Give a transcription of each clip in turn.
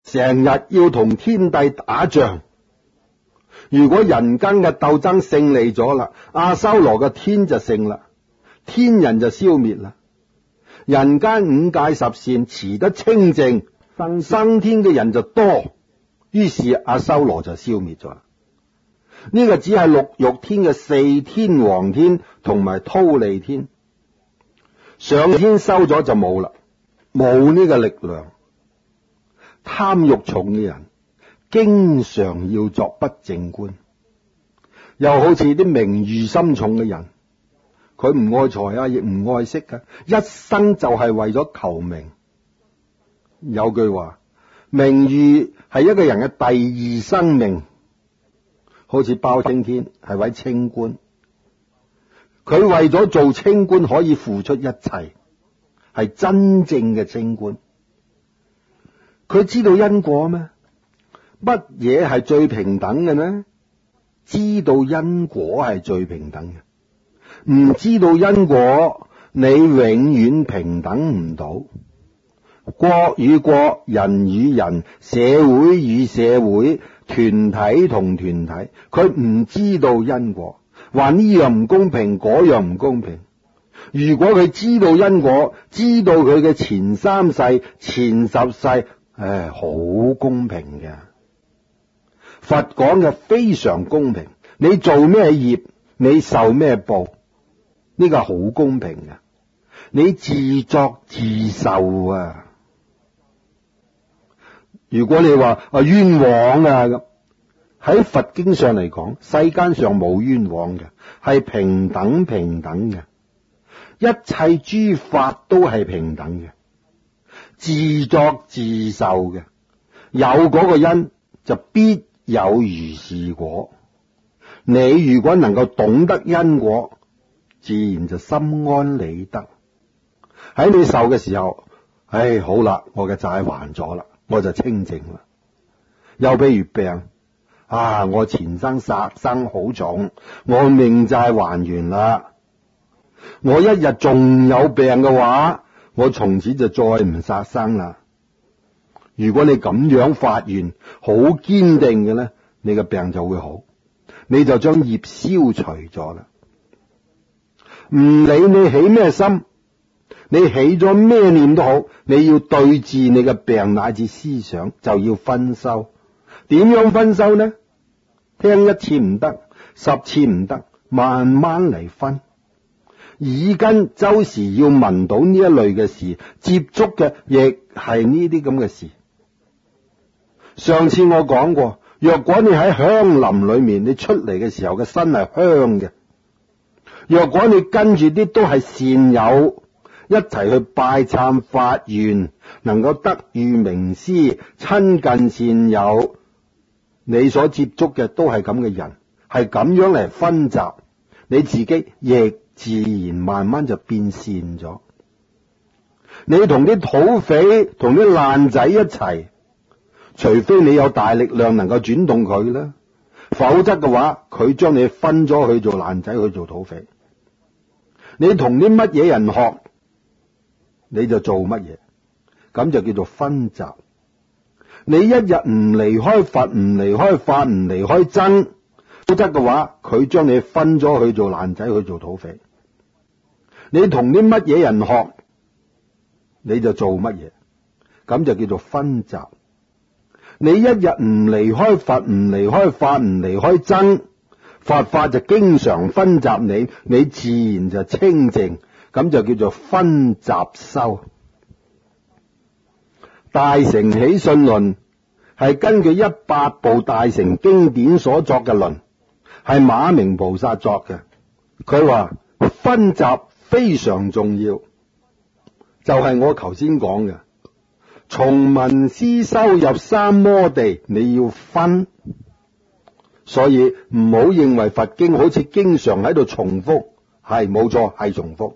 成日要同天帝打仗。如果人間嘅鬥爭勝利咗啦，阿修羅嘅天就勝啦，天人就消滅啦。人間五戒十善持得清淨，生天嘅人就多，於是阿修羅就消滅咗啦。呢個只係六欲天嘅四天王天同埋忉利天，上天收咗就冇啦，冇呢個力量。貪欲重嘅人經常要作不淨觀，又好似啲名譽心重嘅人，佢唔愛財啊，亦唔愛色嘅，一生就係為咗求名。有句話，名譽係一個人嘅第二生命，好似包青天係位清官，佢為咗做清官可以付出一切，係真正嘅清官。佢知道因果咩？乜嘢係最平等嘅呢？知道因果係最平等嘅，唔知道因果，你永遠平等唔到。國與國，人與人，社會與社會，團體同團體，佢唔知道因果，話呢樣唔公平，嗰樣唔公平。如果佢知道因果，知道佢嘅前三世、前10世，好公平嘅。佛講嘅非常公平，你做咩業，你受咩報，呢個好公平嘅。你自作自受啊！如果你話冤枉啊咁，喺佛經上嚟講，世間上冇冤枉嘅，係平等平等嘅，一切諸法都係平等嘅，自作自受嘅，有嗰個因就必有如是果。你如果能夠懂得因果，自然就心安理得。喺你受嘅時候，好啦，我嘅債還咗啦，我就清淨啦。又譬如病，我前生殺生好重，我命債還完啦。我一日仲有病嘅話，我從此就再唔殺生啦。如果你咁樣發願，好堅定嘅咧，你嘅病就會好，你就將業消除咗啦。唔理你起咩心，你起咗咩念都好，你要對治你嘅病乃至思想，就要分修。點樣分修呢？聽一次唔得，10次唔得，慢慢嚟分。耳根周時要聞到呢一類嘅事，接觸嘅亦係呢啲咁嘅事。上次我講過，若果你喺香林裏面，你出嚟嘅時候嘅身係香嘅。若果你跟住啲都係善友，一齊去拜懺發願，能夠得遇名師，親近善友，你所接觸嘅都係咁嘅人，係咁樣嚟分集，你自己亦自然慢慢就變善咗。你同啲土匪同啲爛仔一齊，除非你有大力量能夠轉動佢啦，否則嘅話，佢將你分咗去做爛仔，去做土匪。你同啲乜嘢人學，你就做乜嘢，咁就叫做分集。你一日唔離開佛，唔離開法，唔離開僧，否則嘅話，佢將你分咗去做爛仔，去做土匪。你同啲乜嘢人學，你就做乜嘢，咁就叫做分集。你一日唔離開佛，唔離開法，唔離開僧，佛法就經常分集你，你自然就清淨，咁就叫做分集修。大乘起信論係根據100部大乘經典所作嘅論，係馬明菩薩作嘅。佢話分集非常重要，就係我頭先講嘅，從聞思修入三摩地，你要分。所以唔好認為佛經好似經常喺度重複，係冇錯，係重複。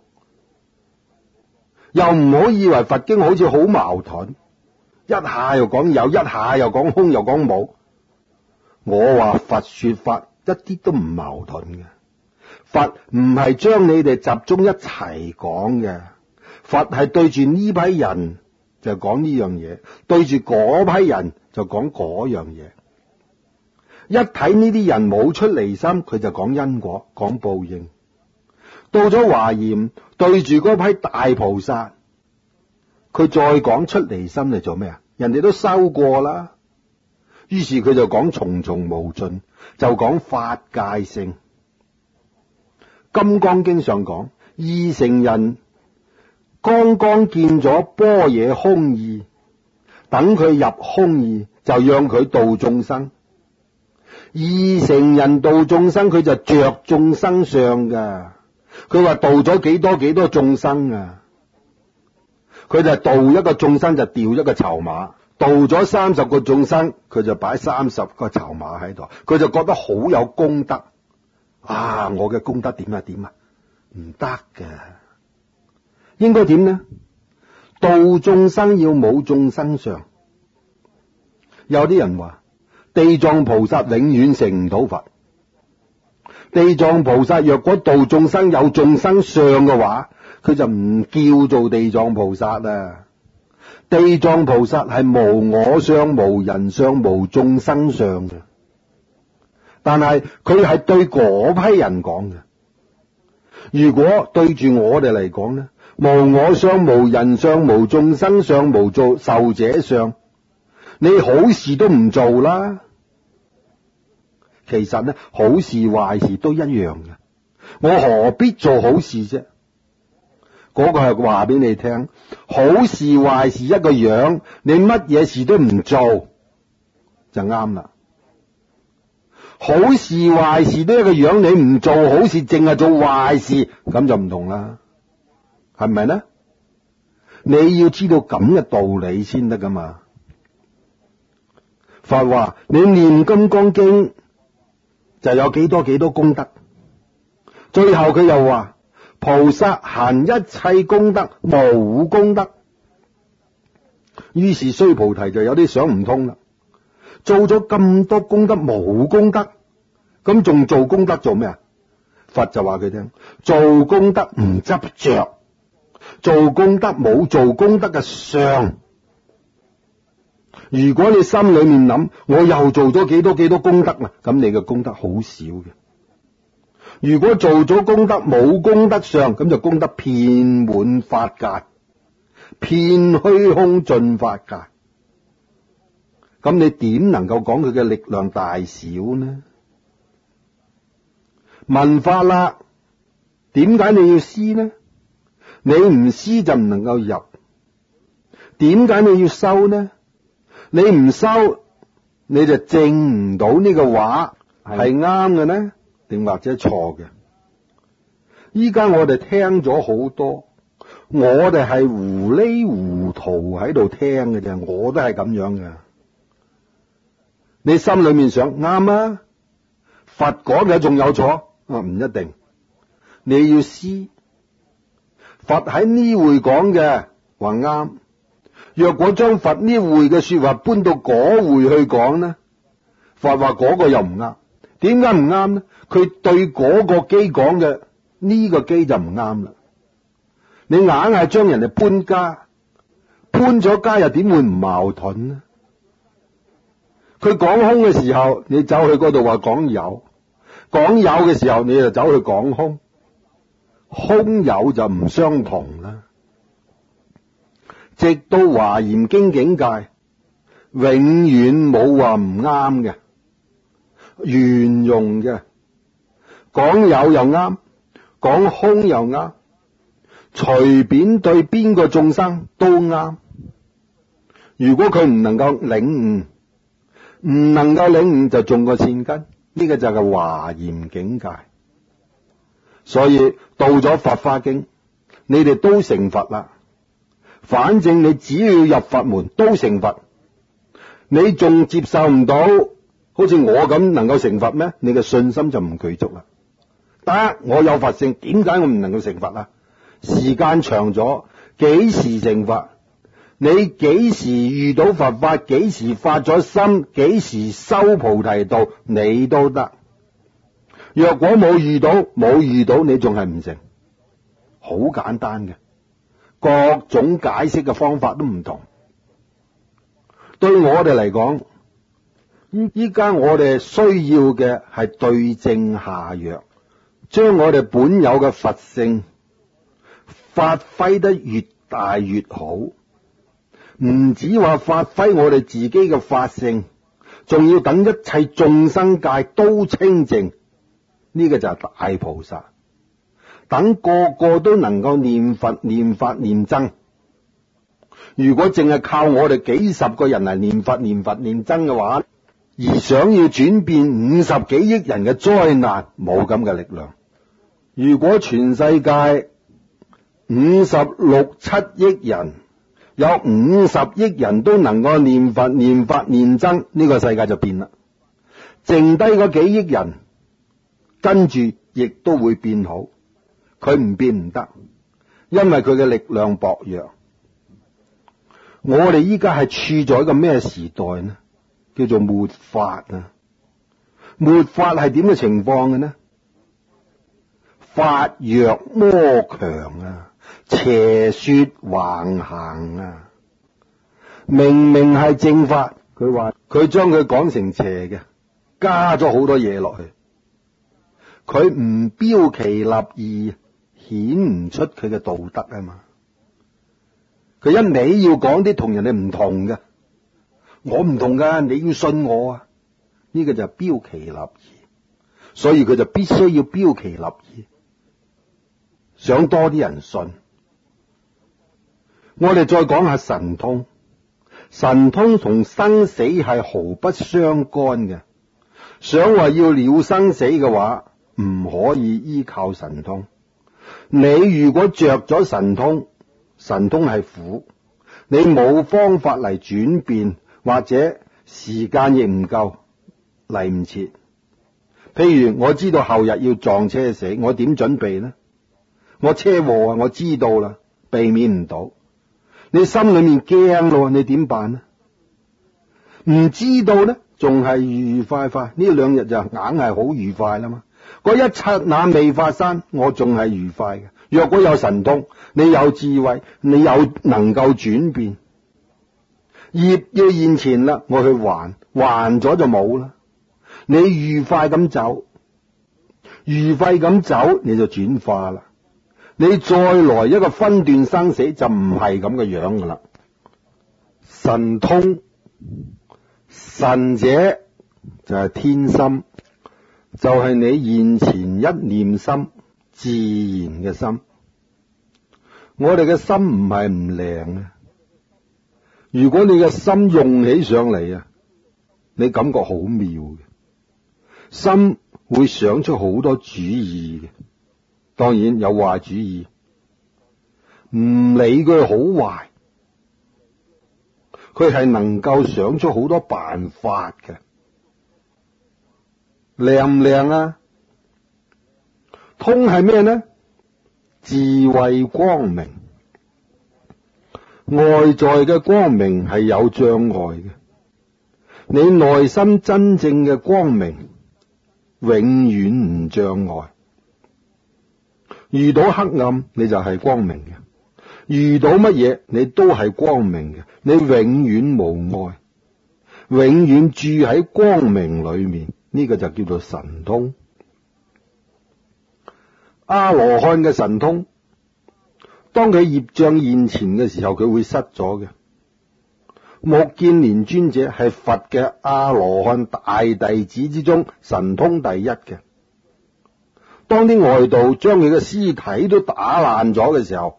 又唔好以為佛經好似好矛盾，一下又講有，一下又講空，又講冇。我話佛說法一啲都唔矛盾嘅，佛唔係將你哋集中一齊講嘅，佛係對住呢批人就講呢樣嘢，對住嗰批人就講嗰樣嘢。一睇呢啲人冇出離心，佢就講因果，講報應。到咗華嚴，對住嗰批大菩薩，佢再講出離心嚟做咩啊？人哋都修過啦，於是佢就講重重無盡，就講法界性。金剛經上講，二乘人剛剛見咗般若空義，等佢入空義，就讓佢度眾生。二乘人度眾生，佢就着眾生相噶。佢話度咗幾多眾生啊？佢就度一個眾生就掉一個籌碼，度咗30個眾生，佢就擺30個籌碼喺度，佢就覺得好有功德啊！我嘅功德點啊？唔得嘅，應該點呢？度眾生要冇眾生相。有啲人話地藏菩薩永遠成唔到佛。地藏菩薩若果度眾生有眾生相嘅話，佢就唔叫做地藏菩薩啊！地藏菩薩係無我相、無人相、無眾生相嘅，但係佢係對嗰批人講嘅。如果對住我哋嚟講呢，無我相、無人相、無眾生相、無做受者相，你好事都唔做啦。其實呢，好事壞事都一樣嘅，我何必做好事啫？嗰個係話俾你聽，好事壞事一個樣，你乜嘢事都唔做就啱啦。好事壞事都一個樣，你唔做好事，淨係做壞事，咁就唔同啦，係咪呢？你要知道咁嘅道理先得噶嘛。佛話你念金剛經就有幾多功德，最後佢又話菩薩行一切功德無功德，於是須菩提就有啲想唔通啦。做咗咁多功德冇功德，咁仲做功德做咩啊？佛就話佢聽，做功德唔執着，做功德冇做功德嘅相。如果你心裏面諗我又做咗幾多功德啦，咁你嘅功德好少嘅。如果做咗功德冇功德相，咁就功德遍滿法界，遍虛空盡法界。咁你點能夠講佢嘅力量大小呢？聞法啦，點解你要施呢？你唔施就唔能夠入。點解你要修呢？你唔修，你就證唔到呢個話係啱嘅呢，定或者錯嘅。依家我哋聽咗好多，我哋係糊裡糊塗喺度聽嘅啫，我都係咁樣嘅。你心裏面想啱啊，佛講嘅仲有錯啊？唔一定，你要思。佛喺呢會講嘅話啱，若果將佛呢會嘅說話搬到嗰會去講呢，佛話嗰個又唔啱。點解唔啱呢？佢對嗰個機講嘅呢個機就唔啱啦。你硬係將人哋搬家，搬咗家又點會唔矛盾呢？佢講空嘅時候，你走去嗰度話講有；講有嘅時候，你就走去講空。空有就唔相同啦。直到華嚴經境界，永遠冇話唔啱嘅，圓融嘅。講有又啱，講空又啱，隨便對邊個眾生都啱。如果佢唔能夠領悟，唔能夠領悟就種個善根，呢個就係華嚴境界。所以到咗法華經，你哋都成佛啦。反正你只要入佛門都成佛，你仲接受唔到好似我咁能夠成佛咩？你嘅信心就唔具足啦。得，我有佛性，點解我唔能夠成佛啊？時間長咗，幾時成佛？你幾時遇到佛法，幾時發咗心，幾時修菩提道，你都得。若果冇遇到，你仲係唔成。好簡單嘅，各種解釋嘅方法都唔同。 對我哋嚟講，依家我哋需要嘅係對症下藥，將我哋本有嘅佛性發揮得越大越好。唔止話發揮我哋自己嘅法性，仲要等一切眾生界都清淨，呢個就係大菩薩。等個個都能夠念佛、念法、念僧。如果淨係靠我哋幾十個人嚟念佛、念法、念僧嘅話，而想要轉變50幾億人嘅災難，冇咁嘅力量。如果全世界56、7億人，有50億人都能夠念佛、念法、念僧，呢個世界就變啦。剩低嗰幾億人，跟住亦都會變好。佢唔變唔得，因為佢嘅力量薄弱。我哋依家係處在一個咩時代呢？叫做末法啊！末法係點嘅情況嘅呢？法弱魔強啊，邪說橫行啊！明明係正法，佢話佢將佢講成邪嘅，加咗好多嘢落去。佢唔標奇立異，顯唔出佢嘅道德啊嘛！佢一味要講啲同人哋唔同嘅，我唔同噶，你要信我啊！呢個就係標奇立異，所以佢就必須要標奇立異，想多啲人信。我哋再講下神通，神通同生死係毫不相干嘅。想話要了生死嘅話，唔可以依靠神通。你如果着咗神通，神通係苦，你冇方法嚟轉變，或者時間亦唔夠，嚟唔切。譬如我知道後日要撞車死，我點準備呢？我車禍啊，我知道啦，避免唔到。你心裏面驚咯，你點辦呢？唔知道呢，仲係愉愉快快，呢2日就硬係好愉快啦嘛。嗰一剎那未發生，我仲係愉快嘅。若果有神通，你有智慧，你有能夠轉變，業要現前啦，我去還咗就冇啦。你愉快咁走，愉快咁走，你就轉化啦。你再來一個分段生死，就唔係咁嘅樣噶啦。神通，神者就係天心，就係你現前一念心，自然嘅心。我哋嘅心唔係唔靈啊！如果你嘅心用起上嚟啊，你感覺好妙嘅，心會想出好多主意嘅。當然有壞主意，唔理佢好壞，佢係能夠想出好多辦法嘅。靚唔靚啊？通係咩呢？智慧光明，外在嘅光明係有障礙嘅，你內心真正嘅光明永遠唔障礙。遇到黑暗你就係光明嘅，遇到乜嘢你都係光明嘅，你永遠無礙，永遠住喺光明裏面，呢個就叫做神通。阿羅漢嘅神通，當佢業障現前嘅時候，佢會失咗嘅。目犍連尊者係佛嘅阿羅漢大弟子之中神通第一嘅。當啲外道將佢嘅屍體都打爛咗嘅時候，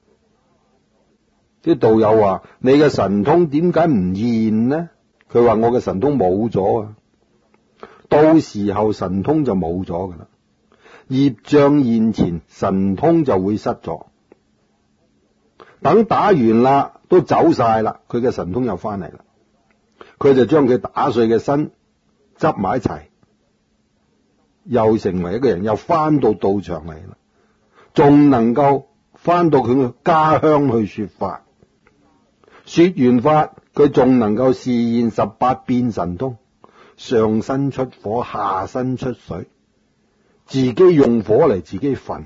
啲道友話：你嘅神通點解唔現呢？佢話：我嘅神通冇咗啊！到時候神通就冇咗噶啦，業障現前，神通就會失咗。等打完啦，都走晒啦，佢嘅神通又翻嚟啦。佢就將佢打碎嘅身執埋一齊，又成為一個人，又翻到道場嚟啦，仲能夠翻到佢嘅家鄉去說法。說完法，佢仲能夠示現18變神通，上身出火，下身出水，自己用火嚟自己焚，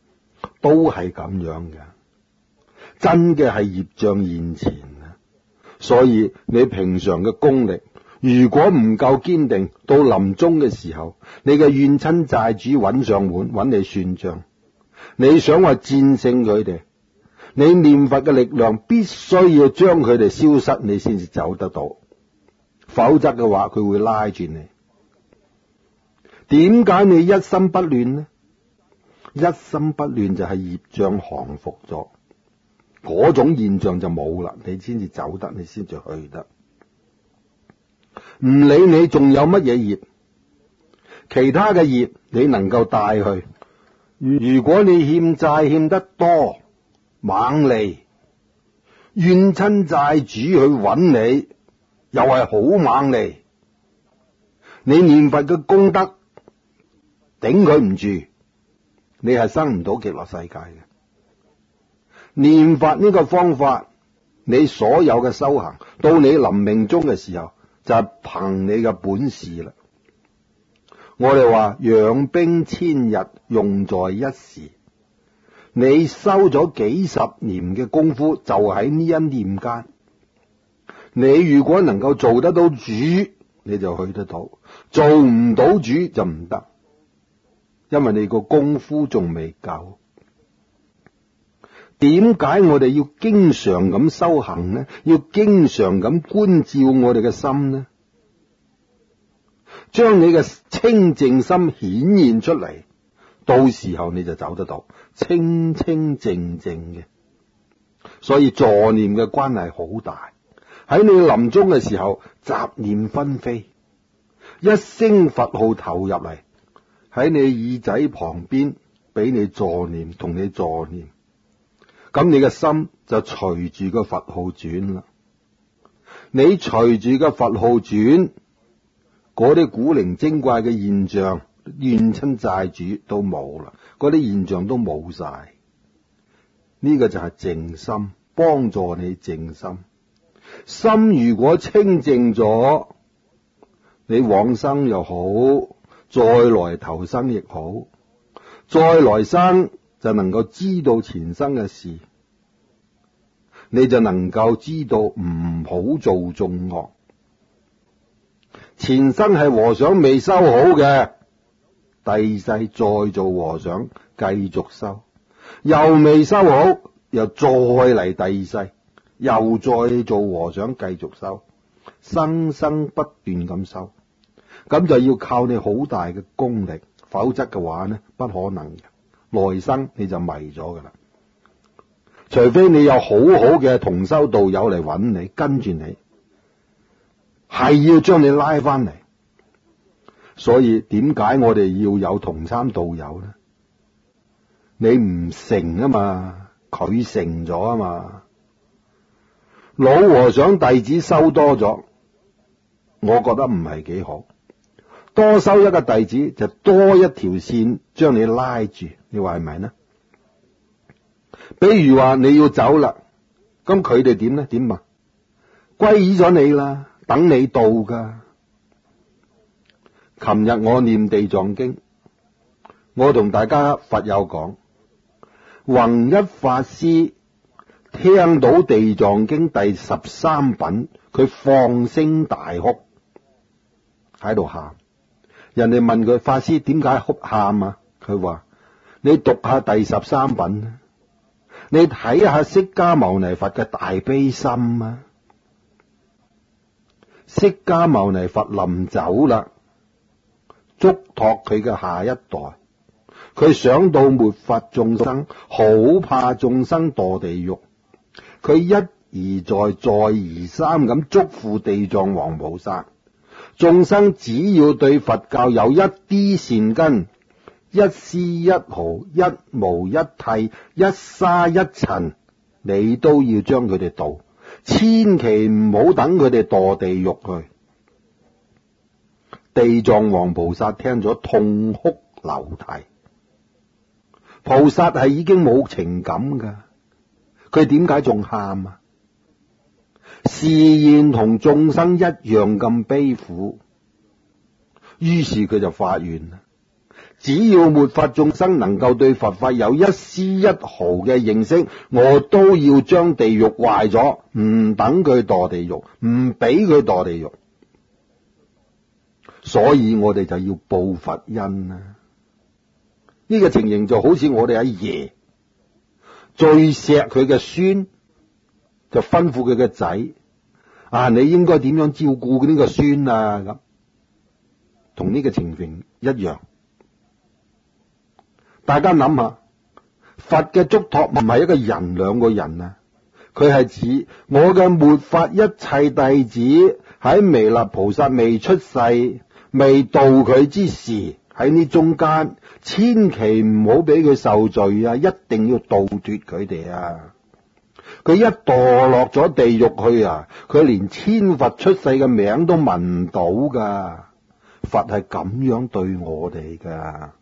都係咁樣嘅。真嘅係業障現前啊！ 所以你平常嘅功力如果唔夠堅定，到臨終嘅時候，你嘅怨親債主揾上門揾你算賬。你想話戰勝佢哋，你念佛嘅力量必須要將佢哋消失，你先至走得到，否則嘅話佢會拉住你。點解你一心不亂呢？一心不亂就係業障降伏咗，嗰種現象就冇啦，你先至走得，你先至去得。唔理你仲有乜嘢業，其他嘅業你能夠帶去。如果你欠債欠得多，猛利怨親債主去揾你，又係好猛利。你念佛嘅功德頂佢唔住，你係生唔到極樂世界嘅。念佛呢個方法，你所有嘅修行，到你臨命終嘅時候，就係憑你嘅本事啦。我哋話養兵千日，用在一時。你修咗幾十年嘅功夫，就喺呢一念間。你如果能夠做得到主，你就去得到；做唔到主就唔得，因為你個功夫仲未夠。點解我哋要經常咁修行呢？要經常咁觀照我哋嘅心呢？將你嘅清淨心顯現出嚟，到時候你就走得到，清清淨淨嘅。所以助念嘅關係好大。喺你臨終嘅時候，雜念紛飛，一聲佛號投入嚟，喺你耳仔旁邊俾你助念，同你助念，咁你嘅心就隨住個佛號轉啦。你隨住個佛號轉，嗰啲古靈精怪嘅現象，怨親債主都冇啦，嗰啲現象都冇晒。呢個就係靜心，幫助你靜心。心如果清淨咗，你往生又好，再來投生亦好，再來生就能夠知道前生嘅事，你就能夠知道唔好做眾惡。前生係和尚未修好嘅，第世再做和尚繼續修，又未修好，又再嚟第二世，又再做和尚繼續修，生生不斷咁修。咁就要靠你好大嘅功力，否則嘅話呢，不可能嘅，來生你就迷咗噶啦。除非你有好好嘅同修道友嚟揾你，跟住你，係要將你拉翻嚟。所以點解我哋要有同參道友呢？你唔成啊嘛，佢成咗啊嘛。老和尚弟子收多咗，我覺得唔係幾好。多收一個弟子就多一條線將你拉住，你話係咪呢？比如話你要走啦，咁佢哋點呢？點啊？皈依咗你啦，等你到噶。琴日我念地藏經，我同大家佛友講，弘一法師聽到地藏經第13品，佢放聲大哭，喺度喊。人哋問佢，法師點解哭喊啊？佢話你讀下第13品，你睇下釋迦牟尼佛嘅大悲心啊！釋迦牟尼佛臨走啦，囑託佢嘅下一代，佢想到末法眾生，好怕眾生墮地獄，佢一而再再而三咁囑咐地藏王菩薩，眾生只要對佛教有一啲善根，一絲一毫，一毛一剃，一沙一塵，你都要將佢哋度，千祈唔好等佢哋墮地獄去。地藏王菩薩聽咗痛哭流涕。菩薩係已經冇情感噶，佢點解仲喊啊？示現同眾生一樣咁悲苦，於是佢就發願啦， 只要末法眾生能夠對佛法有一絲一毫嘅認識，我都要將地獄壞咗，唔等佢墮地獄，唔俾佢墮地獄。所以我哋就要報佛恩啦。呢個情形就好似我哋阿爺最錫佢嘅孫，就吩咐佢嘅仔你應該點樣照顧呢個孫啊，咁同呢個情形一樣。大家諗下，佛嘅囑託唔係一個人兩個人啊，佢係指我嘅末法一切弟子喺彌勒菩薩未出世未度佢之時，喺呢中間千祈唔好俾佢受罪啊，一定要度脫佢哋啊。佢一墮落咗地獄去啊，佢連千佛出世嘅名都聞唔到噶。佛係咁樣對我哋噶。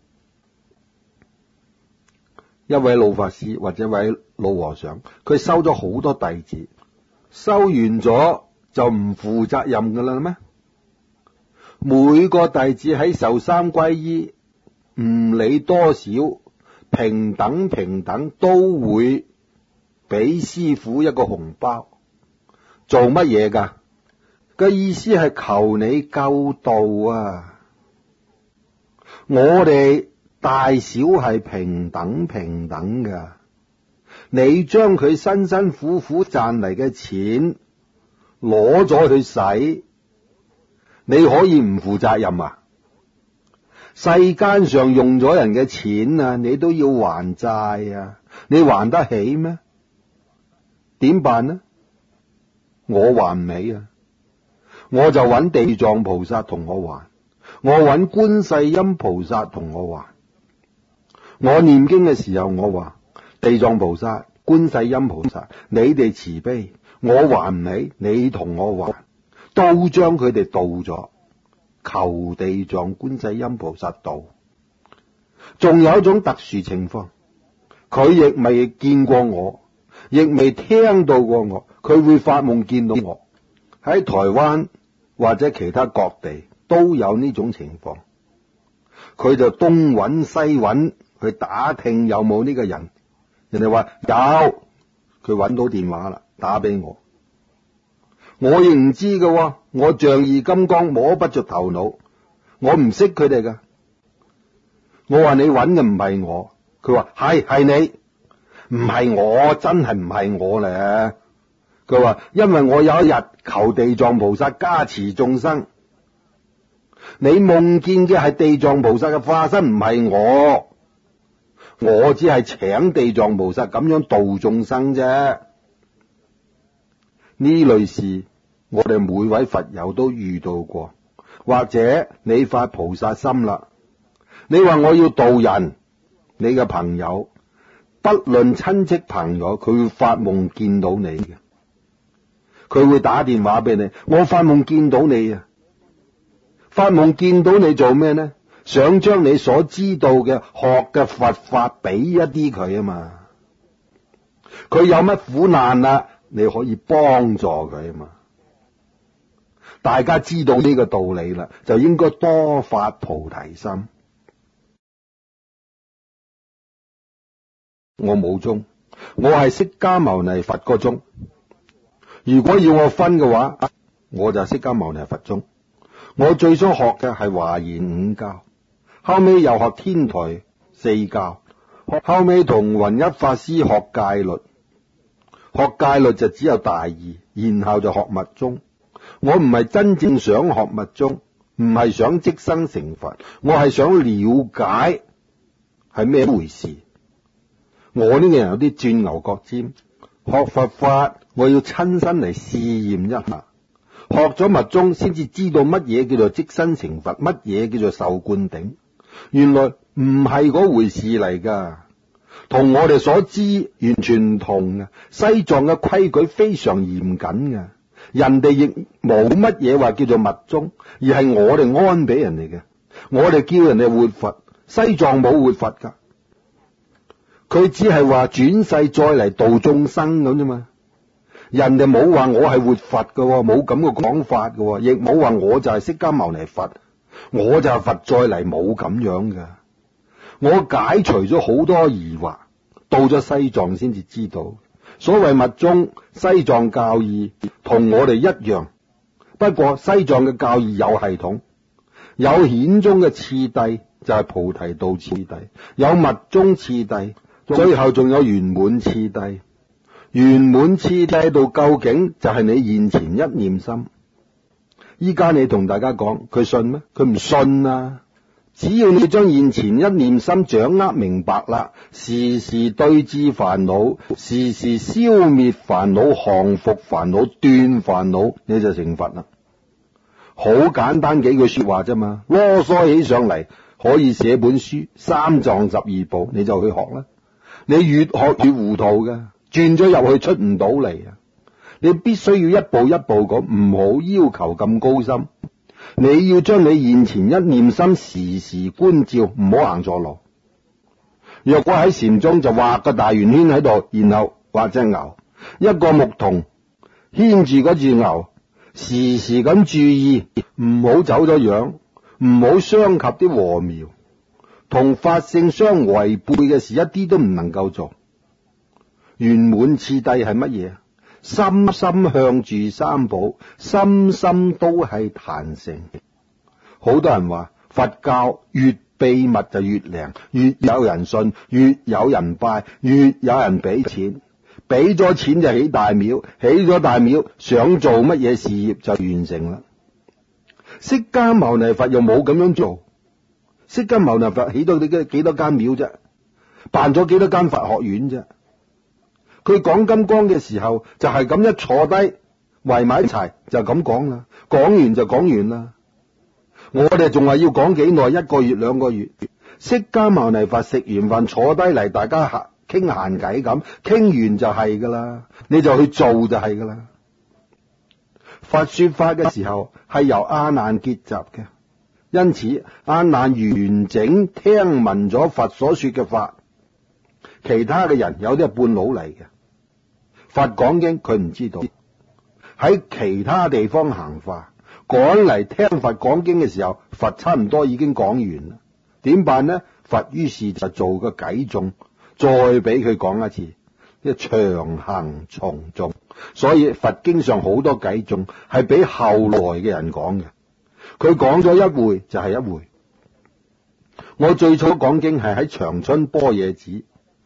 一位老法師或者一位老和尚，佢收咗好多弟子，收完咗就唔負責任噶啦咩？每個弟子喺受三皈依，唔理多少，平等都會俾師父一個紅包。做乜嘢噶？個意思係求你救度啊！我哋大小係平等噶，你將佢辛辛苦苦賺嚟嘅錢攞咗去使，你可以唔負責任啊？世間上用咗人嘅錢啊，你都要還債啊，你還得起咩？點辦呢？我還唔起啊，我就揾地藏菩薩同我還，我揾觀世音菩薩同我還。我念經嘅時候，我話地藏菩薩、觀世音菩薩，你哋慈悲，我還唔起，你同我還，都將佢哋度咗，求地藏觀世音菩薩度。仲有一種特殊情況，佢亦未見過我，亦未聽到過我，佢會發夢見到我。喺台灣或者其他各地都有呢種情況，佢就東揾西揾去打聽有冇呢個人，人哋話有，佢揾到電話啦，打俾我，我亦唔知㗎，我仗義金剛摸不着頭腦，我唔識佢哋㗎。我話你揾嘅唔係我，佢話係你，唔係我，真係唔係我咧。佢話因為我有一日求地藏菩薩加持眾生，你夢見嘅係地藏菩薩嘅化身，唔係我只係請地藏菩薩咁樣度眾生啫。呢類事我哋每位佛友都遇到過，或者你發菩薩心啦，你話我要度人，你嘅朋友不論親戚朋友，佢會發夢見到你嘅，佢會打電話俾你，我發夢見到你啊！發夢見到你做咩呢？想將你所知道嘅學嘅佛法俾一啲佢啊嘛。佢有乜苦難啊，你可以幫助佢啊嘛。大家知道呢個道理啦，就應該多發菩提心。我冇宗，我係釋迦牟尼佛個宗。如果要我分嘅話，我就釋迦牟尼佛宗。我最初學嘅係華嚴五教，後尾又學天台四教，後尾同弘一法師學戒律。學戒律就只有大義，然後就學密宗。我唔係真正想學密宗，唔係想即生成佛，我係想了解係咩回事。我呢個人有啲鑽牛角尖，學佛法我要親身嚟試驗一下，學咗密宗先至知道乜嘢叫做即身成佛，乜嘢叫做受灌頂。原來唔係嗰回事嚟噶，同我哋所知完全唔同嘅。西藏嘅規矩非常嚴謹嘅，人哋亦冇乜嘢話叫做密宗，而係我哋安俾人哋嘅。我哋叫人哋活佛，西藏冇活佛噶。佢只係話轉世再嚟度眾生咁啫嘛，人哋冇話我係活佛噶，冇咁嘅講法噶，亦冇話我就係釋迦牟尼佛，我就係佛再嚟，冇咁樣噶。 我解除咗好多疑惑，到咗西藏先至知道，所謂密宗西藏教義同我哋一樣，不過西藏嘅教義有系統，有顯宗嘅次第，就係菩提道次第，有密宗次第，最後仲有圓滿次第。圓滿次第度究竟就係你現前一念心。依家你同大家講，佢信咩？佢唔信啊！只要你將現前一念心掌握明白啦，時時對治煩惱，時時消滅煩惱，降伏煩惱，斷煩惱，你就成佛啦。好簡單幾句說話啫嘛，囉嗦起上嚟可以寫本書，三藏十二部，你就去學啦。你越學越糊塗㗎，轉咗入去出唔到嚟啊！你必須要一步一步講，唔好要求咁高深。你要將你現前一念心時時觀照，唔好行錯路。若果喺禪宗就畫個大圓圈喺度，然後畫隻牛，一個牧童牽住嗰隻牛，時時咁注意，唔好走咗樣，唔好傷及啲禾苗，同法性相違背嘅事一啲都唔能夠做。圓滿次第係乜嘢？心心向住三寶，心心都係壇城。好多人話佛教越秘密就越靈，越有人信，越有人拜，越有人俾錢，俾咗錢就起大廟，起咗大廟想做乜嘢事業就完成啦。釋迦牟尼佛又冇咁樣做，釋迦牟尼佛起到你幾多間廟啫，辦咗幾多間佛學院啫。佢講金剛嘅時候就係咁一坐低圍埋一齊就咁講啦，講完就講完啦。我哋仲話要講幾耐，1個月2個月。釋迦牟尼佛食完飯坐低嚟，大家傾閒偈咁，傾完就係噶啦，你就去做就係噶啦。佛說法嘅時候係由阿難結集嘅，因此阿難完整聽聞咗佛所說嘅法，其他嘅人有啲係半佬嚟嘅。佛講經佢唔知道，喺其他地方行化，趕嚟聽佛講經嘅時候，佛差唔多已經講完啦。點辦呢？佛於是就做個偈頌，再俾佢講一次，即係長行從頌。所以佛經上好多偈頌係俾後來嘅人講嘅，佢講咗一回就係一回。我最初講經係喺長春般若寺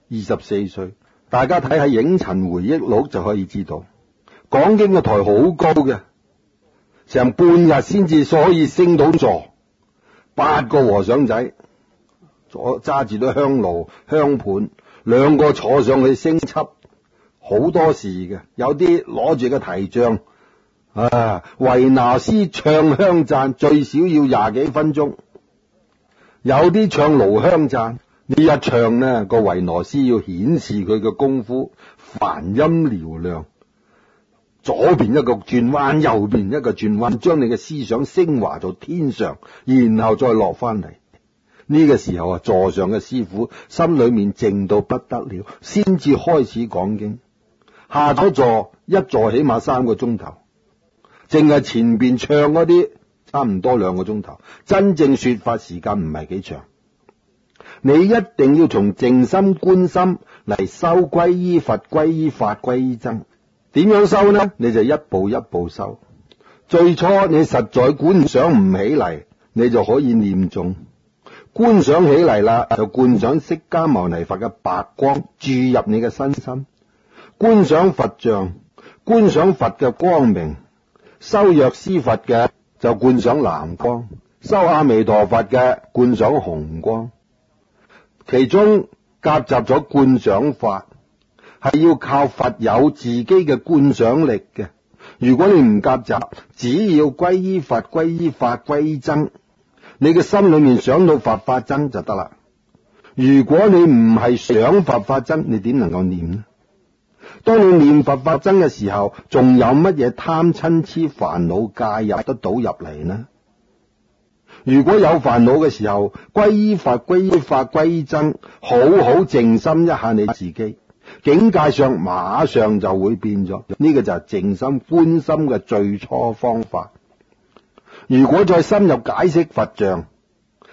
，24歲。大家睇下影塵回憶錄就可以知道，講經嘅台好高嘅，成半日先至可以升到座。8個和尚仔揸住啲香爐香盤，2個坐上去升緝，好多事嘅。有啲攞住個提杖，維那斯唱香讚最少要20幾分鐘，有啲唱爐香讚。呢一唱呢，個維那斯要顯示佢嘅功夫，梵音嘹亮，左邊一個轉彎，右邊一個轉彎，將你嘅思想升華到天上，然後再落翻嚟。呢個時候啊，座上嘅師傅心裏面靜到不得了，先至開始講經。下咗座，一座起碼3個鐘頭，淨係前邊唱嗰啲差唔多2個鐘頭，真正說法時間唔係幾長。你一定要從靜心觀心嚟修歸依佛、歸依法、歸依僧。點樣修呢？你就一步一步修。最初你實在觀想唔起嚟，你就可以念誦。觀想起嚟啦，就觀想釋迦牟尼佛嘅白光注入你嘅身心。觀想佛像，觀想佛嘅光明。修藥師佛嘅就觀想藍光，修阿彌陀佛嘅觀想紅光。其中夾雜咗觀想法，係要靠佛有自己嘅觀想力嘅。如果你唔夾雜，只要歸依佛、歸依法、歸依僧，你嘅心裏面想到佛法僧就得啦。如果你唔係想佛法僧，你點能夠念呢？當你念佛法僧嘅時候，仲有乜嘢貪嗔痴煩惱介入得到入嚟呢？如果有煩惱嘅時候，歸依佛、歸依法、歸依僧，好好靜心一下你自己，境界上馬上就會變咗。呢個就係靜心觀心嘅最初方法。如果再深入解釋佛像，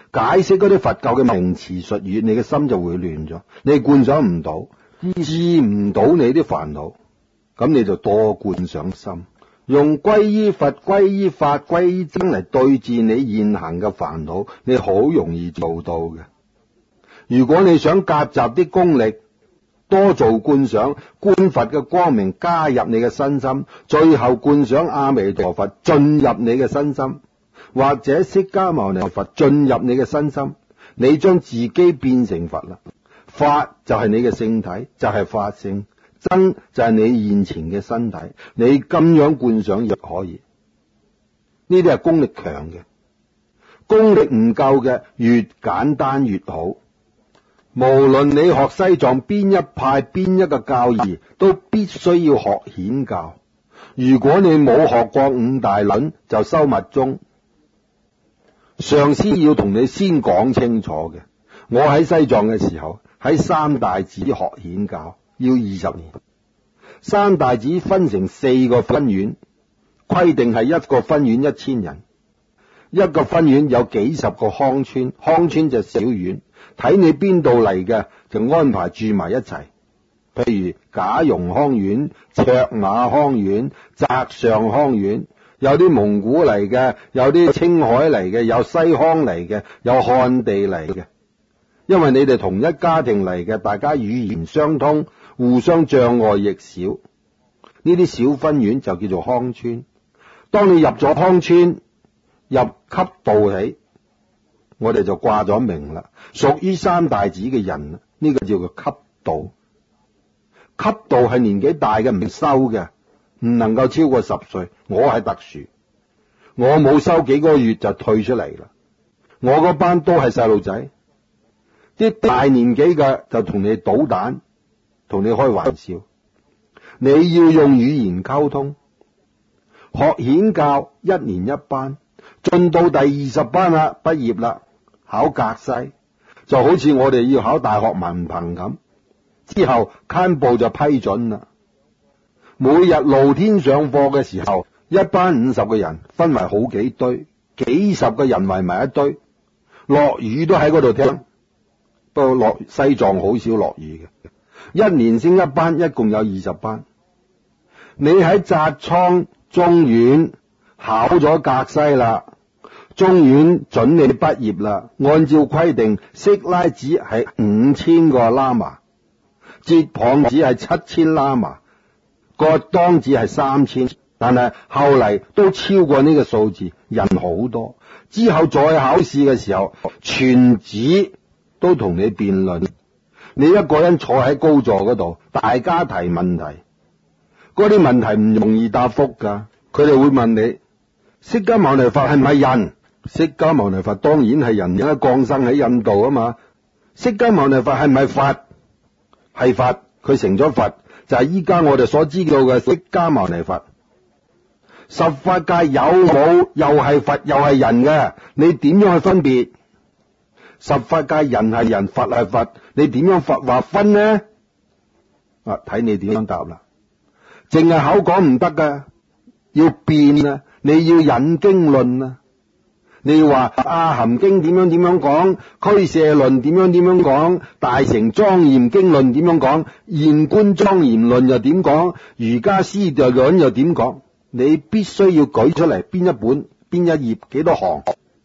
解釋嗰啲佛教嘅名詞術語，你嘅心就會亂咗，你觀想唔到，治唔到你啲煩惱，咁你就多觀想心，用皈依佛、皈依法、皈依僧嚟對治你現行嘅煩惱，你好容易做到嘅。如果你想夾雜啲功力，多做觀想，觀佛嘅光明加入你嘅身心，最後觀想阿彌陀佛進入你嘅身心，或者釋迦牟尼佛進入你嘅身心，你將自己變成佛啦。法就係你嘅性體，就係法性，僧就係你現前嘅身體，你咁樣觀想亦可以。呢啲係功力強嘅，功力唔夠嘅越簡單越好。無論你學西藏邊一派邊一個教義，都必須要學顯教。如果你冇學過五大論，就修密宗。上師要同你先講清楚嘅。我喺西藏嘅時候，喺三大寺學顯教，要20年。三大寺分成4個分院，規定係一個分院1000人，一個分院有幾十個康村，康村就小院。睇你邊度嚟嘅，就安排住埋一齊。譬如賈容康院、卓雅康院、澤上康院，有啲蒙古嚟嘅，有啲青海嚟嘅，有西康嚟嘅，有漢地嚟嘅。因為你哋同一家庭嚟嘅，大家語言相通，互相障礙亦少。呢啲小分院就叫做康村。當你入咗康村，入級道起，我哋就掛咗名啦，屬於三大寺嘅人，呢個叫做級道。級道係年紀大嘅唔收嘅，唔能夠超過10歲。我係特殊，我冇收幾個月就退出嚟啦。我嗰班都係細路仔，啲大年紀嘅就同你搗蛋，同你開玩笑。你要用語言溝通，學顯教1年1班，進到第20班啦，畢業啦。考格西就好似我哋要考大學文憑咁，之後堪布就批准啦。每日露天上課嘅時候，一班50個人分為好幾堆，幾十個人圍埋一堆，落雨都喺嗰度聽。不過西藏好少落雨嘅，1年升一班，一共有20班。你喺扎倉中院考咗格西啦，中院准你畢業啦。按照規定，色拉寺係5000個喇嘛，哲蚌寺係7000喇嘛，覺當寺係3000，但係後嚟都超過呢個數字，人好多。之後再考試嘅時候，全寺都同你辯論，你一個人坐喺高座嗰度，大家提問題，嗰啲問題唔容易答覆噶。佢哋會問你，釋迦牟尼佛係唔係人？釋迦牟尼佛當然係人，因為降生喺印度啊嘛。釋迦牟尼佛係唔係佛？係佛，佢成咗佛，就係依家我哋所知道嘅釋迦牟尼佛。十法界有冇又係佛又係人嘅？你點樣去分別？十法界人係人，佛係佛，你點樣劃分呢？睇你點樣答啦。淨係口講唔得噶，要變啊！你要引經論啊！你要話阿含經點樣點樣講，俱舍論點樣點樣講，大乘莊嚴經論點樣講，現觀莊嚴論又點講，瑜伽師地論又點講？你必須要舉出嚟，邊一本邊一頁幾多行。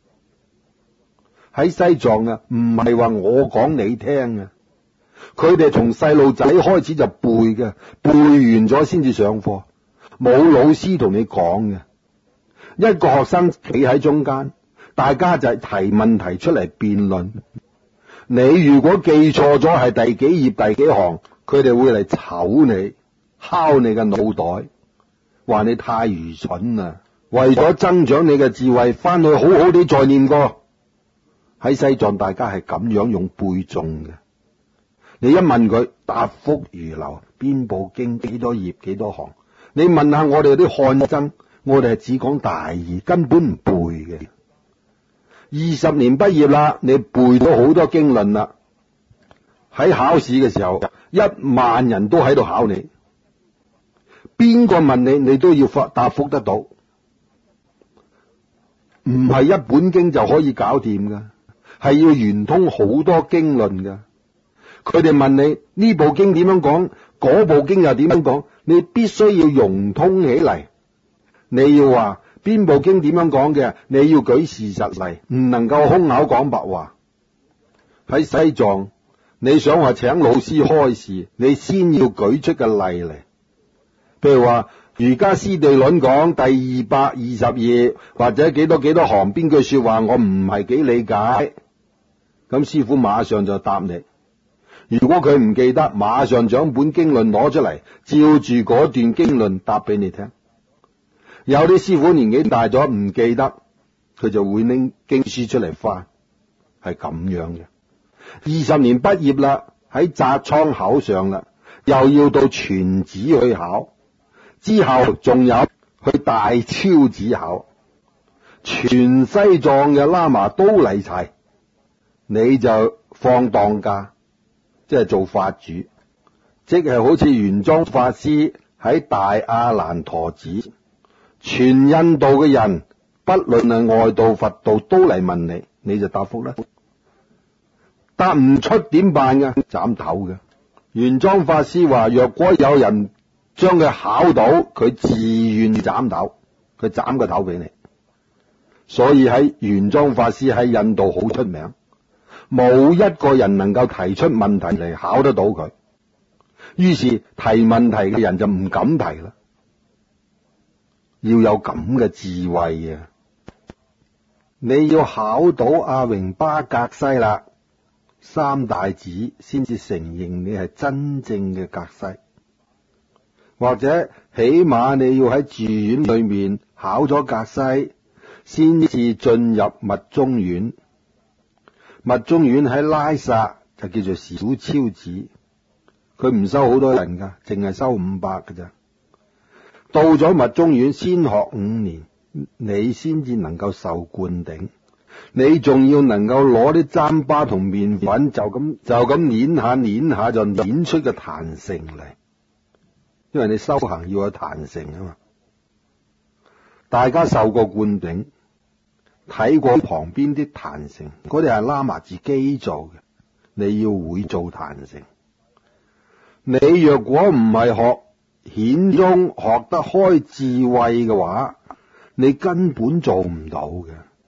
喺西藏啊，唔係話我講你聽啊，佢哋從細路仔開始就背嘅，背完咗先至上課，冇老師同你講嘅。一個學生企喺中間，大家就係提問題出嚟辯論。你如果記錯咗係第幾頁第幾行，佢哋會嚟醜你，敲你嘅腦袋，話你太愚蠢啦。為咗增長你嘅智慧，翻去好好地再念過。喺西藏大家係咁樣用背誦嘅。你一問佢，答覆如流，邊部經幾多頁幾多行。你問下我哋啲漢僧，我哋係只講大義，根本唔背嘅。20年畢業啦，你背咗好多經論啦。喺考試嘅時候，1萬人都喺度考你，邊個問你，你都要答覆得到。唔係一本經就可以搞掂噶， 係要圓通好多經論㗎。佢哋問你呢部經點樣講，嗰部經又點樣講，你必須要融通起嚟。你要話邊部經點樣講嘅，你要舉事實嚟，唔能夠空口講白話。喺西藏，你想話請老師開示，你先要舉出個例嚟。譬如話瑜伽師地論講第220頁或者幾多行邊句說話，我唔係幾理解，咁師父馬上就答你。如果佢唔記得，馬上將本經論攞出嚟，照住嗰段經論答俾你聽。有啲師傅年紀大咗唔記得，佢就會拎經書出嚟翻，係咁樣嘅。20年畢業啦，喺紮倉考上啦，又要到全指去考，之後仲有去大超指考，全西藏嘅喇嘛都嚟齊，你就放當假。即係做法主，即係好似玄奘法師喺大阿蘭陀寺，全印度嘅人，不論係外道佛道都嚟問你，你就答覆啦。答唔出點辦㗎？斬頭嘅。玄奘法師話：若果有人將佢考到，佢自願斬頭，佢斬個頭俾你。所以喺玄奘法師喺印度好出名。冇一個人能夠提出問題嚟考得到佢，於是提問題嘅人就唔敢提啦。要有咁嘅智慧啊！你要考到阿榮巴格西啦，三大寺先至承認你係真正嘅格西，或者起碼你要喺住院裏面考咗格西，先至進入密宗院。密宗院喺拉薩就叫做小超寺，佢唔收好多人噶，淨係收500噶咋。到咗密宗院先學5年，你先至能夠受灌頂，你仲要能夠攞啲糌粑同麵粉就咁捻下就捻出個壇城嚟，因為你修行要有壇城啊嘛。大家受過灌頂，睇過旁邊啲壇城，嗰啲係喇嘛自己做嘅，你要會做壇城。你若果唔係學顯宗學得開智慧嘅話，你根本做唔到嘅。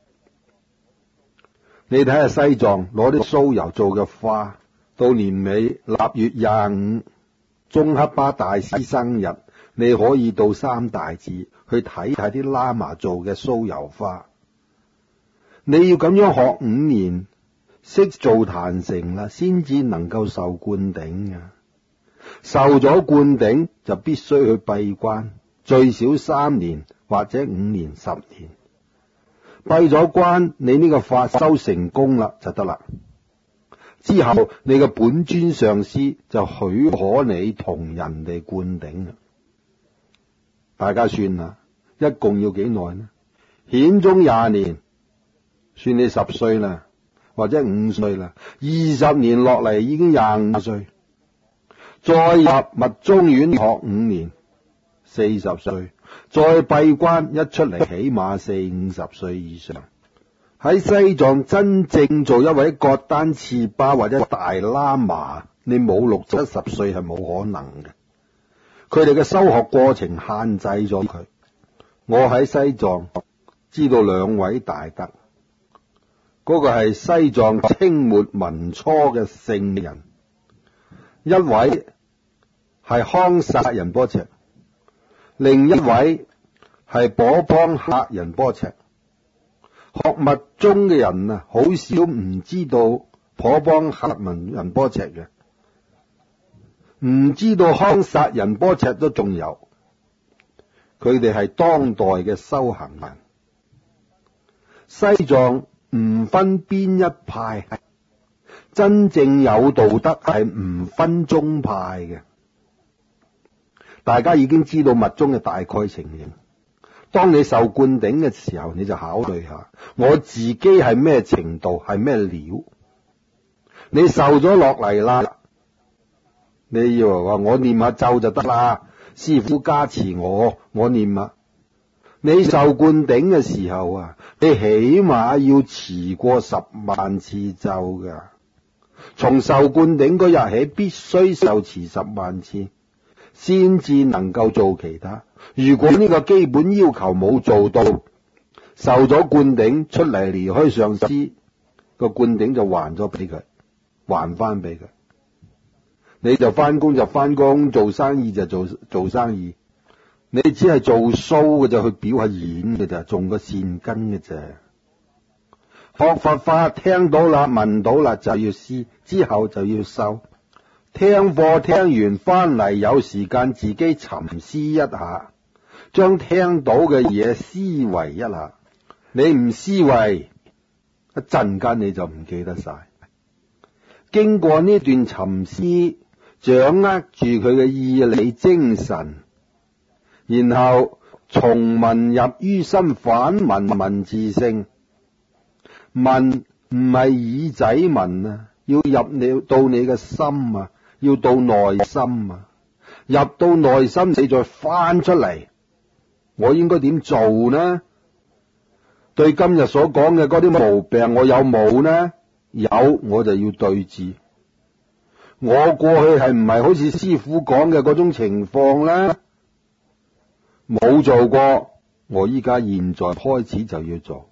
你睇下西藏攞啲酥油做嘅花，到年尾臘月25宗喀巴大師生日，你可以到三大寺去睇睇啲喇嘛做嘅酥油花。你要咁樣學5年，識做壇城啦，先至能夠受灌頂啊！受咗灌頂就必須去閉關，最少3年或者5年、10年。閉咗關，你呢個法修成功啦就得啦。之後你嘅本尊上師就許可你同人哋灌頂啦。大家算啦，一共要幾耐呢？顯宗20年。算你10歲啦，或者5歲啦，20年落嚟已經25歲，再入密宗院學5年，40歲，再閉關一出嚟，起碼40-50歲以上。喺西藏真正做一位覺丹次巴或者大喇嘛，你冇60-70歲係冇可能嘅。佢哋嘅修學過程限制咗佢。我喺西藏知道2位大德。嗰個係西藏清末民初嘅聖人，一位係康薩仁波切，另一位係果邦克仁波切。學密宗嘅人啊，好少唔知道果邦克仁波切嘅，唔知道康薩仁波切都仲有。佢哋係當代嘅修行人。西藏唔分邊一派，真正有道德係唔分宗派嘅。大家已經知道密宗嘅大概情形。當你受灌頂嘅時候，你就考慮下我自己係咩程度，係咩料。你受咗落嚟啦，你以為話我念下咒就得啦，師父加持我念啊。 你受灌頂嘅時候啊，你起碼要持過10萬次咒噶。從受灌頂嗰日起，必須受持10萬次，先至能夠做其他。如果呢個基本要求冇做到，受咗灌頂出嚟離開上師，個灌頂就還咗俾佢，還翻俾佢。你就翻工就翻工，做生意就做生意。你只係做 show 嘅，就去表下演嘅咋，種個善根嘅咋。學佛法聽到啦，聞到啦，就要思，之後就要修。聽課聽完翻嚟，有時間自己沉思一下，將聽到嘅嘢思維一下。你唔思維，一陣間你就唔記得晒。經過呢段沉思，掌握住佢嘅義理精神，然後從聞入於心，反聞聞自性。聞唔係耳仔聞啊，要入到你嘅心啊，要到內心啊，入到內心你再翻出嚟，我應該點做呢？對今日所講嘅嗰啲毛病，我有冇呢？有，我就要對治。我過去係唔係好似師父講嘅嗰種情況呢？冇做過，我依家現在開始就要做。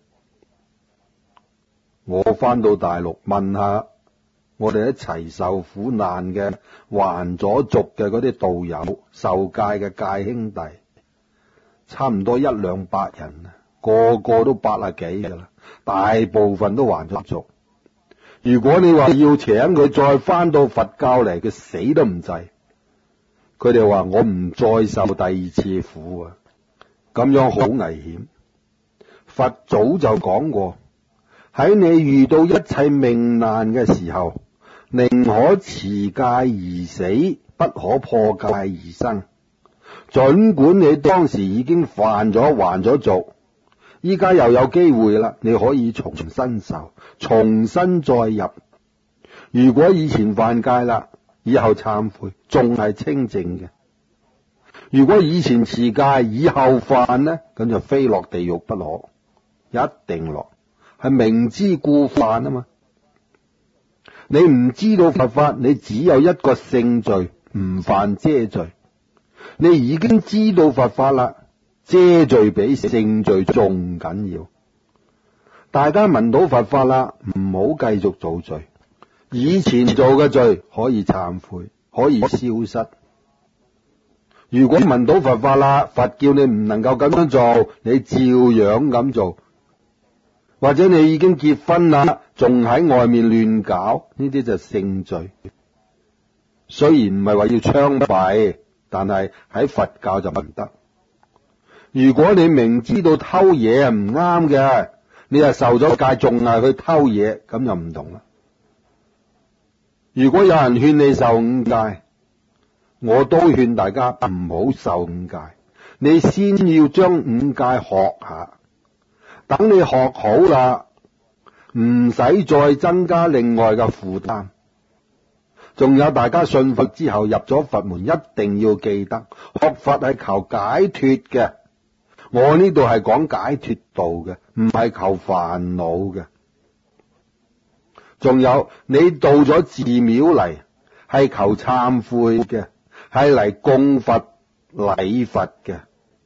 我翻到大陸問下我哋一齊受苦難嘅還咗俗嘅嗰啲道友、受戒嘅戒兄弟，差唔多100-200人，個個都80幾㗎啦，大部分都還咗俗。如果你話要請佢再翻到佛教嚟，佢死都唔制。佢哋話我唔再受第二次苦啊，咁樣好危險。佛早就講過，喺你遇到一切命難嘅時候，寧可持戒而死，不可破戒而生。盡管你當時已經犯咗還咗俗，依家又有機會啦，你可以重新受，重新再入。如果以前犯戒啦，以後懺悔，仲係清淨嘅。如果以前持戒，以後犯呢，咁就非落地獄不可，一定落，係明知故犯啊嘛。你唔知道佛法，你只有一個性罪，唔犯遮罪。你已經知道佛法啦，遮罪比性罪仲緊要。大家聞到佛法啦，唔好繼續做罪。以前做嘅罪可以懺悔，可以消失。如果聞到佛法啦，佛叫你唔能夠咁樣做，你照樣咁做，或者你已經結婚啦，仲喺外面亂搞，呢啲就性罪。雖然唔係話要槍斃，但係喺佛教就唔得。如果你明知道偷嘢係唔啱嘅，你係受咗戒，仲係去偷嘢，咁就唔同啦。如果有人勸你受5戒，我都勸大家唔好受5戒。你先要將5戒學下，等你學好啦，唔使再增加另外嘅負擔。仲有，大家信佛之後入咗佛門，一定要記得學佛係求解脫嘅。我呢度係講解脫道嘅，唔係求煩惱嘅。仲有，你到咗寺廟嚟係求懺悔嘅，係嚟供佛禮佛嘅。